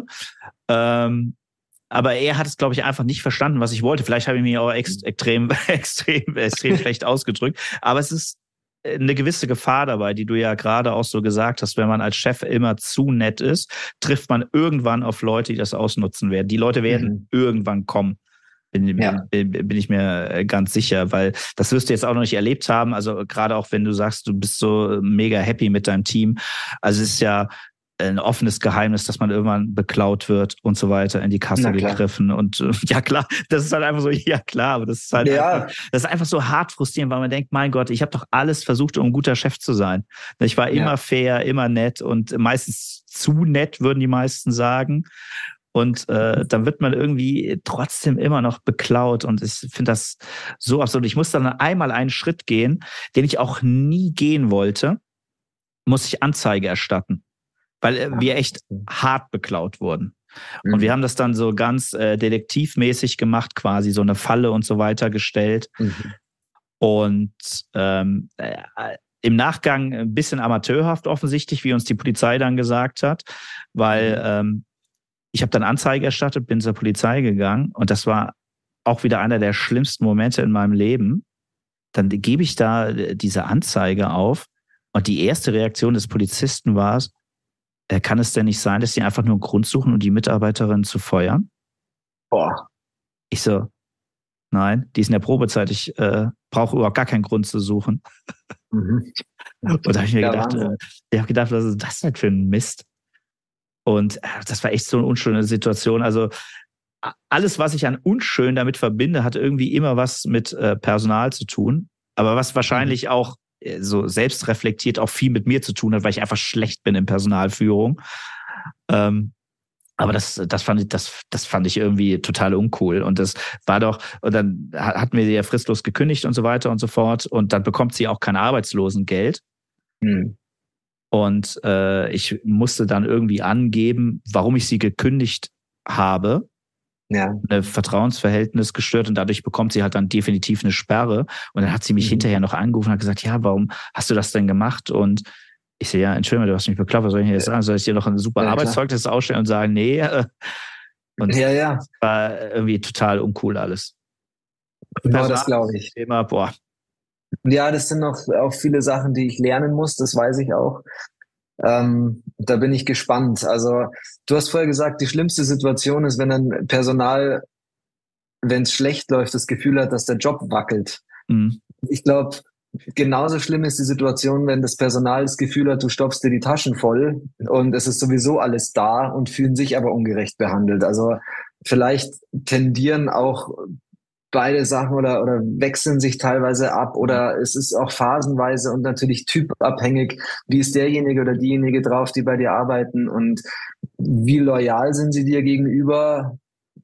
Ähm, aber er hat es, glaube ich, einfach nicht verstanden, was ich wollte. Vielleicht habe ich mich auch ex- extrem, extrem, extrem schlecht ausgedrückt. Aber es ist eine gewisse Gefahr dabei, die du ja gerade auch so gesagt hast. Wenn man als Chef immer zu nett ist, trifft man irgendwann auf Leute, die das ausnutzen werden. Die Leute werden mhm. irgendwann kommen. Bin, ja. bin, bin ich mir ganz sicher, weil das wirst du jetzt auch noch nicht erlebt haben. Also gerade auch wenn du sagst, du bist so mega happy mit deinem Team. Also es ist ja ein offenes Geheimnis, dass man irgendwann beklaut wird und so weiter, in die Kasse gegriffen. Und äh, ja klar, das ist halt einfach so, ja klar, aber das ist halt ja. einfach, das ist einfach so hart frustrierend, weil man denkt, mein Gott, ich habe doch alles versucht, um ein guter Chef zu sein. Ich war immer ja. fair, immer nett und meistens zu nett, würden die meisten sagen. Und äh, dann wird man irgendwie trotzdem immer noch beklaut. Und ich finde das so absurd. Ich muss dann einmal einen Schritt gehen, den ich auch nie gehen wollte, muss ich Anzeige erstatten. Weil äh, wir echt hart beklaut wurden. Mhm. Und wir haben das dann so ganz äh, detektivmäßig gemacht, quasi so eine Falle und so weiter gestellt. Mhm. Und ähm, äh, im Nachgang ein bisschen amateurhaft offensichtlich, wie uns die Polizei dann gesagt hat, weil ähm, ich habe dann Anzeige erstattet, bin zur Polizei gegangen und das war auch wieder einer der schlimmsten Momente in meinem Leben. Dann gebe ich da diese Anzeige auf und die erste Reaktion des Polizisten war, äh, kann es denn nicht sein, dass die einfach nur einen Grund suchen, um die Mitarbeiterin zu feuern? Boah. Ich so, nein, die ist in der Probezeit, ich äh, brauche überhaupt gar keinen Grund zu suchen. Mhm. Und da habe ich mir ja, gedacht, äh, ich habe gedacht, was ist das denn für ein Mist? Und das war echt so eine unschöne Situation. Also alles, was ich an unschön damit verbinde, hat irgendwie immer was mit äh, Personal zu tun. Aber was wahrscheinlich mhm. auch äh, so selbstreflektiert auch viel mit mir zu tun hat, weil ich einfach schlecht bin in Personalführung. Ähm, aber das, das fand ich, das, das fand ich irgendwie total uncool. Und das war doch, und dann hatten wir sie ja fristlos gekündigt und so weiter und so fort. Und dann bekommt sie auch kein Arbeitslosengeld. Mhm. Und äh, ich musste dann irgendwie angeben, warum ich sie gekündigt habe. Ja. Ein Vertrauensverhältnis gestört und dadurch bekommt sie halt dann definitiv eine Sperre. Und dann hat sie mich mhm. hinterher noch angerufen und hat gesagt, ja, warum hast du das denn gemacht? Und ich so, ja, Entschuldigung, du hast mich bekloppt, was soll ich jetzt sagen? Soll ich dir noch ein super ja, Arbeitszeugnis klar. ausstellen und sagen, nee? Und ja, ja. das war irgendwie total uncool alles. Genau, das glaube ich. Thema, boah. Ja, das sind noch auch viele Sachen, die ich lernen muss, das weiß ich auch. Ähm, da bin ich gespannt. Also du hast vorher gesagt, die schlimmste Situation ist, wenn ein Personal, wenn es schlecht läuft, das Gefühl hat, dass der Job wackelt. Mhm. Ich glaube, genauso schlimm ist die Situation, wenn das Personal das Gefühl hat, du stopfst dir die Taschen voll und es ist sowieso alles da und fühlen sich aber ungerecht behandelt. Also vielleicht tendieren auch beide Sachen oder, oder wechseln sich teilweise ab oder es ist auch phasenweise und natürlich typabhängig, wie ist derjenige oder diejenige drauf, die bei dir arbeiten und wie loyal sind sie dir gegenüber.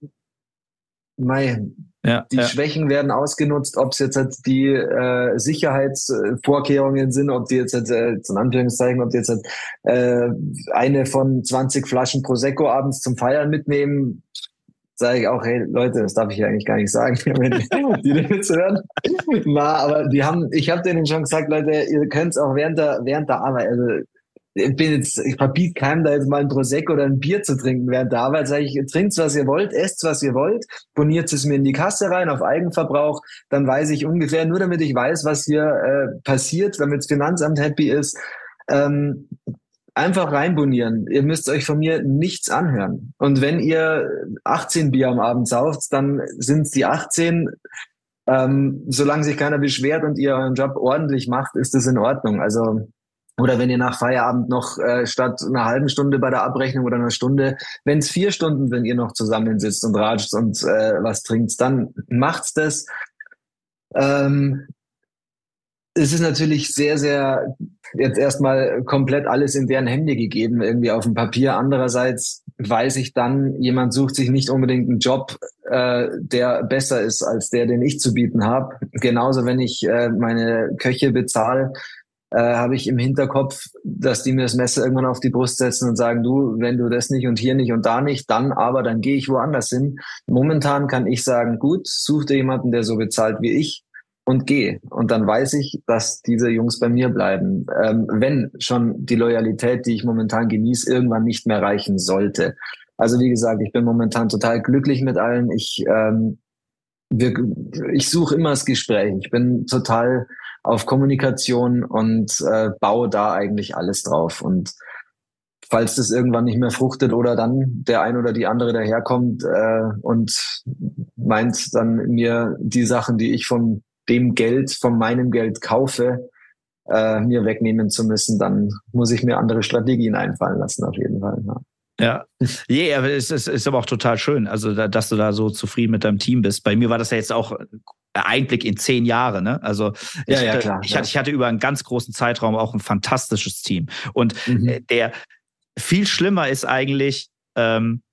Mei, ja, die ja. Schwächen werden ausgenutzt, ob es jetzt halt die äh, Sicherheitsvorkehrungen sind, ob die jetzt, halt, äh, in Anführungszeichen, ob die jetzt halt, äh, eine von zwanzig Flaschen Prosecco abends zum Feiern mitnehmen, sage ich auch, hey Leute, das darf ich ja eigentlich gar nicht sagen, wenn die das jetzt hören. Na, aber die haben, ich habe denen schon gesagt, Leute, ihr könnt es auch während der während der Arbeit, also ich bin jetzt, ich verbiete keinem da jetzt mal ein Prosecco oder ein Bier zu trinken während der Arbeit. Sage ich, trinkt was ihr wollt, esst was ihr wollt, boniert es mir in die Kasse rein auf Eigenverbrauch, dann weiß ich ungefähr, nur damit ich weiß, was hier äh, passiert, damit das Finanzamt happy ist, ähm, einfach reinbonieren. Ihr müsst euch von mir nichts anhören. Und wenn ihr achtzehn Bier am Abend sauft, dann sind es die achtzehn. Ähm, solange sich keiner beschwert und ihr euren Job ordentlich macht, ist das in Ordnung. Also, oder wenn ihr nach Feierabend noch äh, statt einer halben Stunde bei der Abrechnung oder einer Stunde, wenn es vier Stunden sind, ihr noch zusammensitzt und ratscht und äh, was trinkt, dann macht's das. Ähm, es ist natürlich sehr, sehr jetzt erstmal komplett alles in deren Hände gegeben, irgendwie auf dem Papier. Andererseits weiß ich dann, jemand sucht sich nicht unbedingt einen Job, äh, der besser ist als der, den ich zu bieten habe. Genauso, wenn ich äh, meine Köche bezahle, äh, habe ich im Hinterkopf, dass die mir das Messer irgendwann auf die Brust setzen und sagen, du, wenn du das nicht und hier nicht und da nicht, dann aber, dann gehe ich woanders hin. Momentan kann ich sagen, gut, such dir jemanden, der so bezahlt wie ich, und gehe. Und dann weiß ich, dass diese Jungs bei mir bleiben. Ähm, wenn schon die Loyalität, die ich momentan genieße, irgendwann nicht mehr reichen sollte. Also wie gesagt, ich bin momentan total glücklich mit allen. Ich, ähm, wir, ich suche immer das Gespräch. Ich bin total auf Kommunikation und äh, baue da eigentlich alles drauf. Und falls das irgendwann nicht mehr fruchtet oder dann der ein oder die andere daherkommt äh, und meint dann mir die Sachen, die ich von dem Geld, von meinem Geld kaufe, äh, mir wegnehmen zu müssen, dann muss ich mir andere Strategien einfallen lassen, auf jeden Fall. Ja. Ja, yeah, aber es ist, ist aber auch total schön, also da, dass du da so zufrieden mit deinem Team bist. Bei mir war das ja jetzt auch Einblick in zehn Jahre, ne? Also ich, ja, ja, hatte, klar, ich, ja. hatte, ich hatte über einen ganz großen Zeitraum auch ein fantastisches Team. Und mhm. der viel schlimmer ist eigentlich, ähm,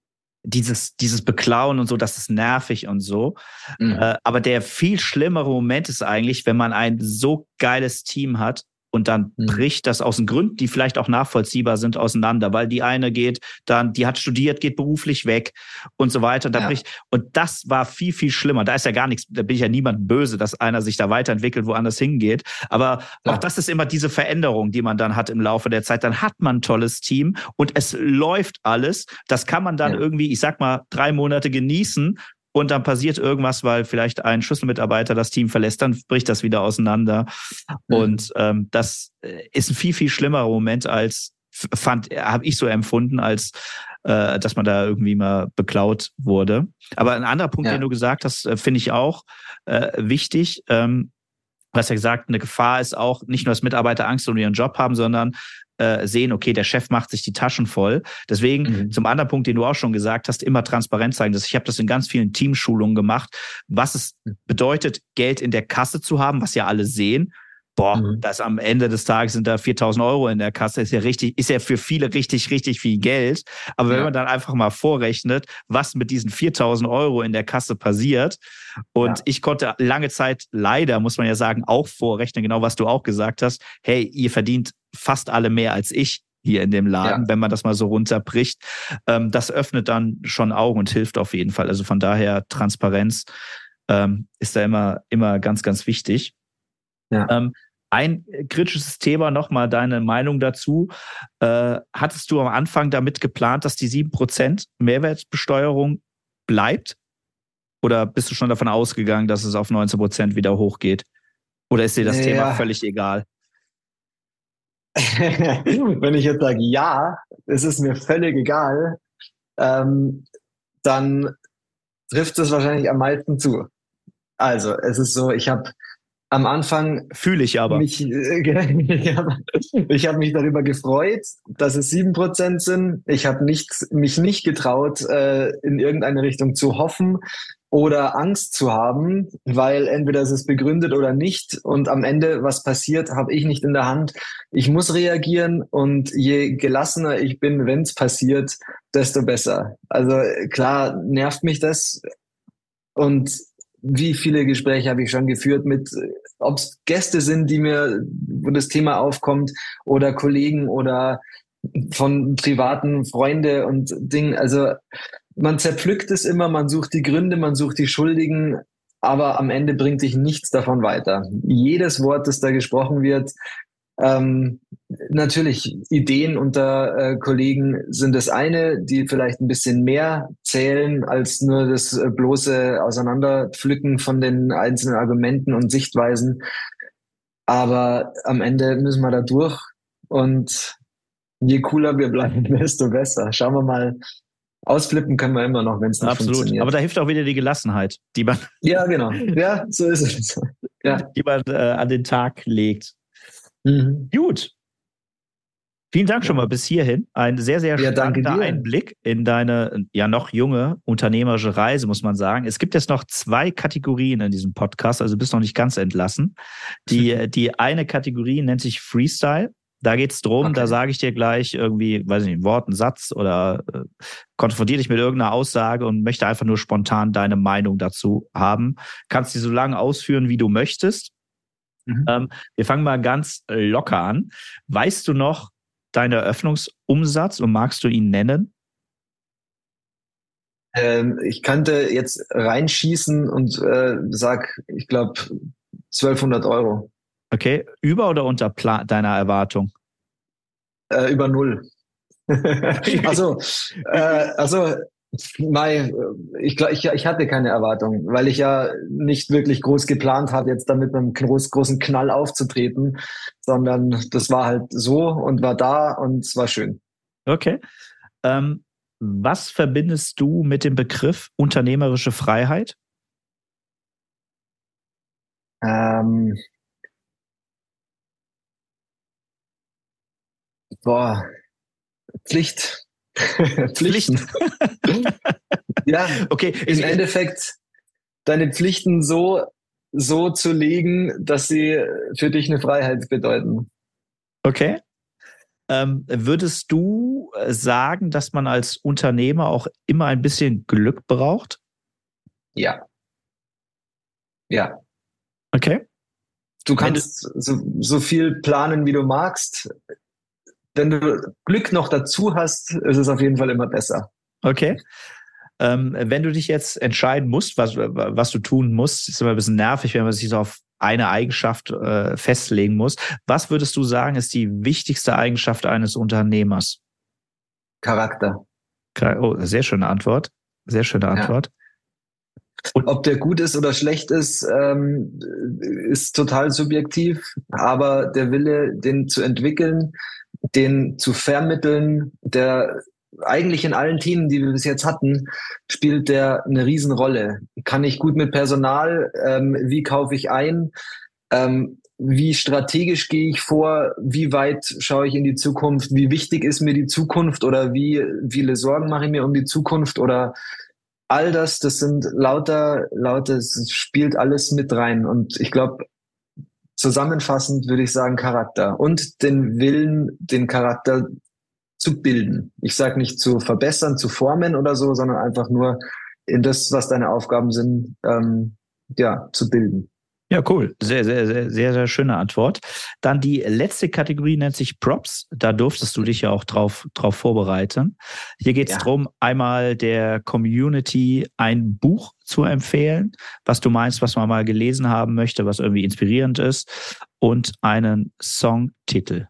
dieses dieses Beklauen und so, das ist nervig und so. Mhm. Äh, aber der viel schlimmere Moment ist eigentlich, wenn man ein so geiles Team hat und dann mhm. bricht das aus den Gründen, die vielleicht auch nachvollziehbar sind, auseinander, weil die eine geht dann, die hat studiert, geht beruflich weg und so weiter. Da ja. bricht, und das war viel, viel schlimmer. Da ist ja gar nichts, da bin ich ja niemandem böse, dass einer sich da weiterentwickelt, woanders hingeht. Aber ja. auch das ist immer diese Veränderung, die man dann hat im Laufe der Zeit. Dann hat man ein tolles Team und es läuft alles. Das kann man dann ja. irgendwie, ich sag mal, drei Monate genießen. Und dann passiert irgendwas, weil vielleicht ein Schlüsselmitarbeiter das Team verlässt, dann bricht das wieder auseinander. Mhm. Und ähm, das ist ein viel, viel schlimmerer Moment als, fand, habe ich so empfunden, als äh, dass man da irgendwie mal beklaut wurde. Aber ein anderer Punkt, ja. den du gesagt hast, äh, finde ich auch äh, wichtig. Ähm, du hast ja gesagt, eine Gefahr ist auch nicht nur, dass Mitarbeiter Angst um ihren Job haben, sondern äh, sehen, okay, der Chef macht sich die Taschen voll. Deswegen, mhm. zum anderen Punkt, den du auch schon gesagt hast, immer transparent zeigen. Ich habe das in ganz vielen Teamschulungen gemacht, was es bedeutet, Geld in der Kasse zu haben, was ja alle sehen. Boah, mhm. das am Ende des Tages sind da viertausend Euro in der Kasse, ist ja richtig, ist ja für viele richtig, richtig viel Geld. Aber ja. wenn man dann einfach mal vorrechnet, was mit diesen viertausend Euro in der Kasse passiert, und ja. ich konnte lange Zeit leider, muss man ja sagen, auch vorrechnen, genau was du auch gesagt hast, hey, ihr verdient fast alle mehr als ich hier in dem Laden, ja. wenn man das mal so runterbricht. Ähm, das öffnet dann schon Augen und hilft auf jeden Fall. Also von daher Transparenz ähm, ist da immer, immer ganz, ganz wichtig. Ja. Ähm, ein kritisches Thema, nochmal deine Meinung dazu. Äh, hattest du am Anfang damit geplant, dass die sieben Prozent Mehrwertbesteuerung bleibt? Oder bist du schon davon ausgegangen, dass es auf neunzehn Prozent wieder hochgeht? Oder ist dir das ja. Thema völlig egal? Wenn ich jetzt sage, ja, es ist mir völlig egal, ähm, dann trifft es wahrscheinlich am meisten zu. Also, es ist so, ich habe am Anfang fühle ich aber. Mich, ich habe hab mich darüber gefreut, dass es sieben Prozent sind. Ich habe nicht, mich nicht getraut, äh, in irgendeine Richtung zu hoffen oder Angst zu haben, weil entweder ist es begründet oder nicht. Und am Ende, was passiert, habe ich nicht in der Hand. Ich muss reagieren und je gelassener ich bin, wenn es passiert, desto besser. Also klar nervt mich das und wie viele Gespräche habe ich schon geführt mit, ob es Gäste sind, die mir, wo das Thema aufkommt, oder Kollegen oder von privaten Freunde und Dingen. Also man zerpflückt es immer, man sucht die Gründe, man sucht die Schuldigen, aber am Ende bringt sich nichts davon weiter. Jedes Wort, das da gesprochen wird, Ähm, natürlich, Ideen unter äh, Kollegen sind das eine, die vielleicht ein bisschen mehr zählen als nur das äh, bloße Auseinanderpflücken von den einzelnen Argumenten und Sichtweisen. Aber am Ende müssen wir da durch und je cooler wir bleiben, desto besser. Schauen wir mal. Ausflippen können wir immer noch, wenn es nicht Absolut. funktioniert. Aber da hilft auch wieder die Gelassenheit, die man, ja, genau. Ja, so ist es. Ja. Die man äh, an den Tag legt. Mhm. Gut. Vielen Dank schon mal bis hierhin. Ein sehr, sehr Ja, spannender Einblick in deine ja noch junge unternehmerische Reise, muss man sagen. Es gibt jetzt noch zwei Kategorien in diesem Podcast, also du bist noch nicht ganz entlassen. Die, die eine Kategorie nennt sich Freestyle. Da geht's drum, okay. Da sage ich dir gleich irgendwie, weiß ich nicht, ein Wort, einen Satz oder äh, konfrontiere dich mit irgendeiner Aussage und möchte einfach nur spontan deine Meinung dazu haben. Kannst die so lange ausführen, wie du möchtest. Mhm. Ähm, wir fangen mal ganz locker an. Weißt du noch deinen Eröffnungsumsatz und magst du ihn nennen? Ähm, ich könnte jetzt reinschießen und äh, sag, ich glaube, zwölfhundert Euro. Okay, über oder unter Pla- deiner Erwartung? Äh, über null. also, äh, also, Mai, ich, ich, ich hatte keine Erwartung, weil ich ja nicht wirklich groß geplant habe, jetzt damit mit einem groß, großen Knall aufzutreten, sondern das war halt so und war da und es war schön. Okay. Ähm, was verbindest du mit dem Begriff unternehmerische Freiheit? Ähm, boah, Pflicht. Pflichten. Ja, okay. Im Endeffekt deine Pflichten so, so zu legen, dass sie für dich eine Freiheit bedeuten. Okay. Ähm, würdest du sagen, dass man als Unternehmer auch immer ein bisschen Glück braucht? Ja. Ja. Okay. Du kannst du so, so viel planen, wie du magst. Wenn du Glück noch dazu hast, ist es auf jeden Fall immer besser. Okay. Ähm, wenn du dich jetzt entscheiden musst, was, was du tun musst, ist immer ein bisschen nervig, wenn man sich so auf eine Eigenschaft äh, festlegen muss. Was würdest du sagen, ist die wichtigste Eigenschaft eines Unternehmers? Charakter. Oh, sehr schöne Antwort. Sehr schöne Antwort. Ja. Und ob der gut ist oder schlecht ist, ähm, ist total subjektiv. Aber der Wille, den zu entwickeln, den zu vermitteln, der eigentlich in allen Themen, die wir bis jetzt hatten, spielt der eine Riesenrolle. Kann ich gut mit Personal? Ähm, wie kaufe ich ein? Ähm, wie strategisch gehe ich vor? Wie weit schaue ich in die Zukunft? Wie wichtig ist mir die Zukunft? Oder wie viele Sorgen mache ich mir um die Zukunft? Oder all das, das sind lauter, lauter, es spielt alles mit rein. Und ich glaube, zusammenfassend würde ich sagen Charakter und den Willen, den Charakter zu bilden. Ich sage nicht zu verbessern, zu formen oder so, sondern einfach nur in das, was deine Aufgaben sind, ähm, ja, zu bilden. Ja, cool. Sehr, sehr, sehr, sehr, sehr schöne Antwort. Dann die letzte Kategorie nennt sich Props. Da durftest du dich ja auch drauf, drauf vorbereiten. Hier geht es ja. darum, einmal der Community ein Buch zu empfehlen, was du meinst, was man mal gelesen haben möchte, was irgendwie inspirierend ist, und einen Songtitel.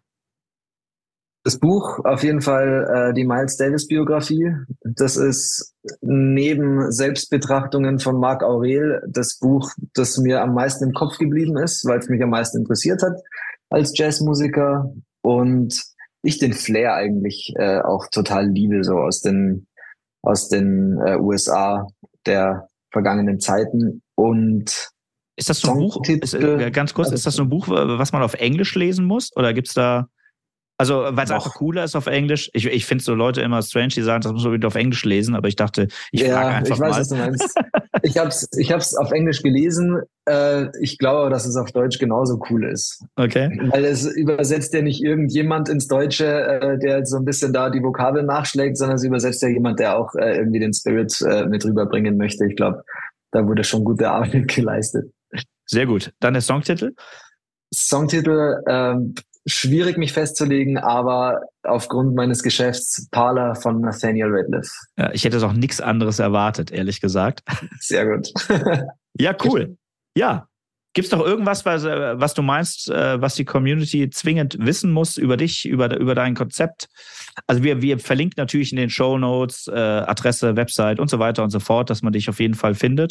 Das Buch, auf jeden Fall äh, die Miles Davis Biografie. Das ist neben Selbstbetrachtungen von Marc Aurel das Buch, das mir am meisten im Kopf geblieben ist, weil es mich am meisten interessiert hat als Jazzmusiker und ich den Flair eigentlich äh, auch total liebe, so aus den aus den äh, U S A der vergangenen Zeiten. Und ist das so ein Buch? Ist, äh, ganz kurz, ist das so ein Buch, was man auf Englisch lesen muss, oder gibt's da Also, weil es einfach cooler ist auf Englisch. Ich, ich finde so Leute immer strange, die sagen, das muss man wieder auf Englisch lesen, aber ich dachte, ich ja, frage einfach ich weiß, mal. Was du meinst. ich hab's, ich hab's auf Englisch gelesen. Äh, ich glaube, dass es auf Deutsch genauso cool ist. Okay. Weil es übersetzt ja nicht irgendjemand ins Deutsche, äh, der so ein bisschen da die Vokabeln nachschlägt, sondern es übersetzt ja jemand, der auch äh, irgendwie den Spirit äh, mit rüberbringen möchte. Ich glaube, da wurde schon gute Arbeit geleistet. Sehr gut. Dann der Songtitel? Songtitel, ähm, schwierig mich festzulegen, aber aufgrund meines Geschäfts Parler von Nathaniel Rateliff. Ja, ich hätte auch nichts anderes erwartet, ehrlich gesagt. Sehr gut. Ja, cool. Ja, Gibt es noch irgendwas, was, was du meinst, was die Community zwingend wissen muss über dich, über, über dein Konzept? Also wir, wir verlinken natürlich in den Shownotes äh, Adresse, Website und so weiter und so fort, dass man dich auf jeden Fall findet.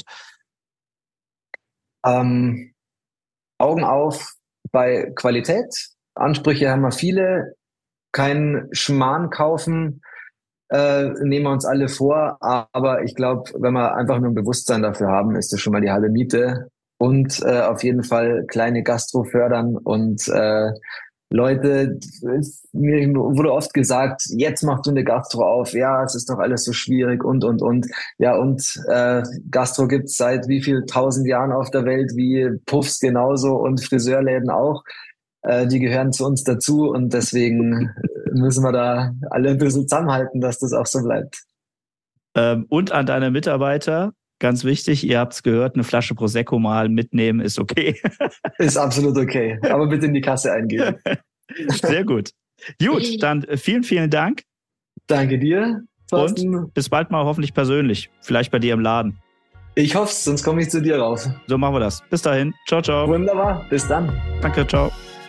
Ähm, Augen auf bei Qualität. Ansprüche haben wir viele. Kein Schmarrn kaufen, äh, nehmen wir uns alle vor. Aber ich glaube, wenn wir einfach nur ein Bewusstsein dafür haben, ist das schon mal die halbe Miete. Und äh, auf jeden Fall kleine Gastro fördern und äh, Leute, mir wurde oft gesagt, jetzt machst du eine Gastro auf, ja, es ist doch alles so schwierig und, und, und. Ja, und äh, Gastro gibt's seit wie viel tausend Jahren auf der Welt, wie Puffs genauso und Friseurläden auch. Äh, die gehören zu uns dazu und deswegen müssen wir da alle ein bisschen zusammenhalten, dass das auch so bleibt. Ähm, und an deine Mitarbeiter, ganz wichtig, ihr habt es gehört, eine Flasche Prosecco mal mitnehmen ist okay. Ist absolut okay, aber bitte in die Kasse eingeben. Sehr gut. Gut, dann vielen, vielen Dank. Danke dir, Thorsten. Und bis bald mal hoffentlich persönlich, vielleicht bei dir im Laden. Ich hoffe es, sonst komme ich zu dir rauf. So machen wir das. Bis dahin. Ciao, ciao. Wunderbar, bis dann. Danke, ciao.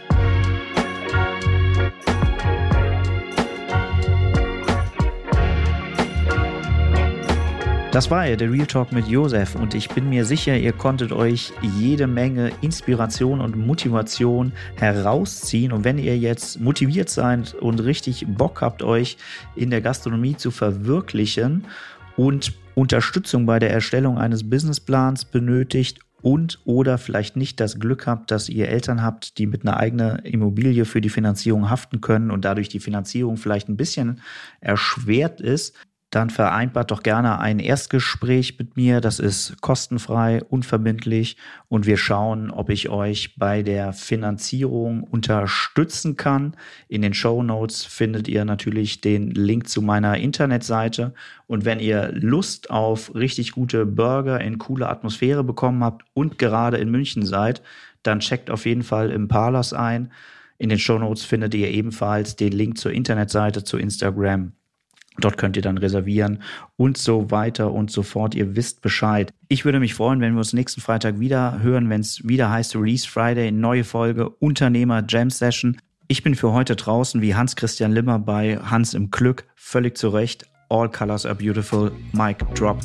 Das war ja der Real Talk mit Josef und ich bin mir sicher, ihr konntet euch jede Menge Inspiration und Motivation herausziehen. Und wenn ihr jetzt motiviert seid und richtig Bock habt, euch in der Gastronomie zu verwirklichen und Unterstützung bei der Erstellung eines Businessplans benötigt und oder vielleicht nicht das Glück habt, dass ihr Eltern habt, die mit einer eigenen Immobilie für die Finanzierung haften können und dadurch die Finanzierung vielleicht ein bisschen erschwert ist, dann vereinbart doch gerne ein Erstgespräch mit mir. Das ist kostenfrei, unverbindlich und wir schauen, ob ich euch bei der Finanzierung unterstützen kann. In den Shownotes findet ihr natürlich den Link zu meiner Internetseite und wenn ihr Lust auf richtig gute Burger in coole Atmosphäre bekommen habt und gerade in München seid, dann checkt auf jeden Fall im Palas ein. In den Shownotes findet ihr ebenfalls den Link zur Internetseite, zu Instagram. Dort könnt ihr dann reservieren und so weiter und so fort. Ihr wisst Bescheid. Ich würde mich freuen, wenn wir uns nächsten Freitag wieder hören, wenn es wieder heißt Release Friday, neue Folge Unternehmer Jam Session. Ich bin für heute draußen wie Hans-Christian Limmer bei Hans im Glück. Völlig zu Recht. All colors are beautiful. Mic drop.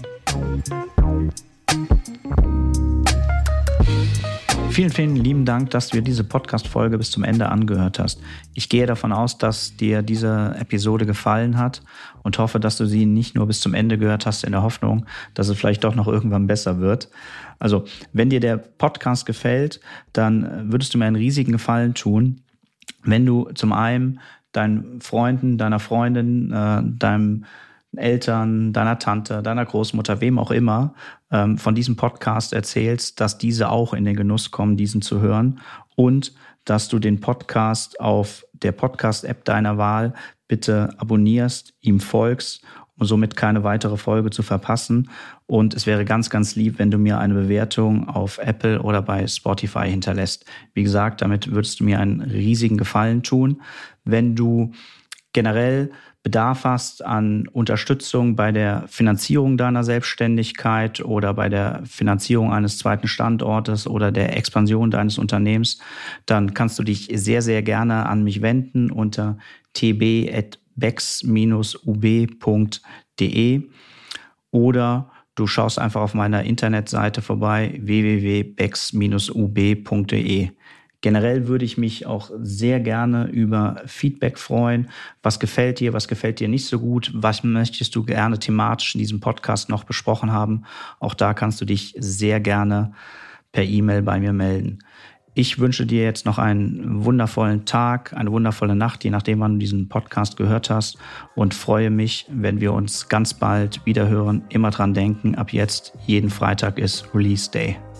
Vielen, vielen lieben Dank, dass du dir diese Podcast-Folge bis zum Ende angehört hast. Ich gehe davon aus, dass dir diese Episode gefallen hat und hoffe, dass du sie nicht nur bis zum Ende gehört hast in der Hoffnung, dass es vielleicht doch noch irgendwann besser wird. Also, wenn dir der Podcast gefällt, dann würdest du mir einen riesigen Gefallen tun, wenn du zum einen deinen Freunden, deiner Freundin, äh, deinem Eltern, deiner Tante, deiner Großmutter, wem auch immer, ähm, von diesem Podcast erzählst, dass diese auch in den Genuss kommen, diesen zu hören und dass du den Podcast auf der Podcast-App deiner Wahl bitte abonnierst, ihm folgst, um somit keine weitere Folge zu verpassen. Und es wäre ganz, ganz lieb, wenn du mir eine Bewertung auf Apple oder bei Spotify hinterlässt. Wie gesagt, damit würdest du mir einen riesigen Gefallen tun. Wenn du generell Bedarf hast an Unterstützung bei der Finanzierung deiner Selbstständigkeit oder bei der Finanzierung eines zweiten Standortes oder der Expansion deines Unternehmens, dann kannst du dich sehr, sehr gerne an mich wenden unter t b at bex dash u b punkt d e oder du schaust einfach auf meiner Internetseite vorbei w w w punkt bex dash u b punkt d e. Generell würde ich mich auch sehr gerne über Feedback freuen. Was gefällt dir, was gefällt dir nicht so gut? Was möchtest du gerne thematisch in diesem Podcast noch besprochen haben? Auch da kannst du dich sehr gerne per E-Mail bei mir melden. Ich wünsche dir jetzt noch einen wundervollen Tag, eine wundervolle Nacht, je nachdem, wann du diesen Podcast gehört hast und freue mich, wenn wir uns ganz bald wieder hören. Immer dran denken, ab jetzt jeden Freitag ist Release Day.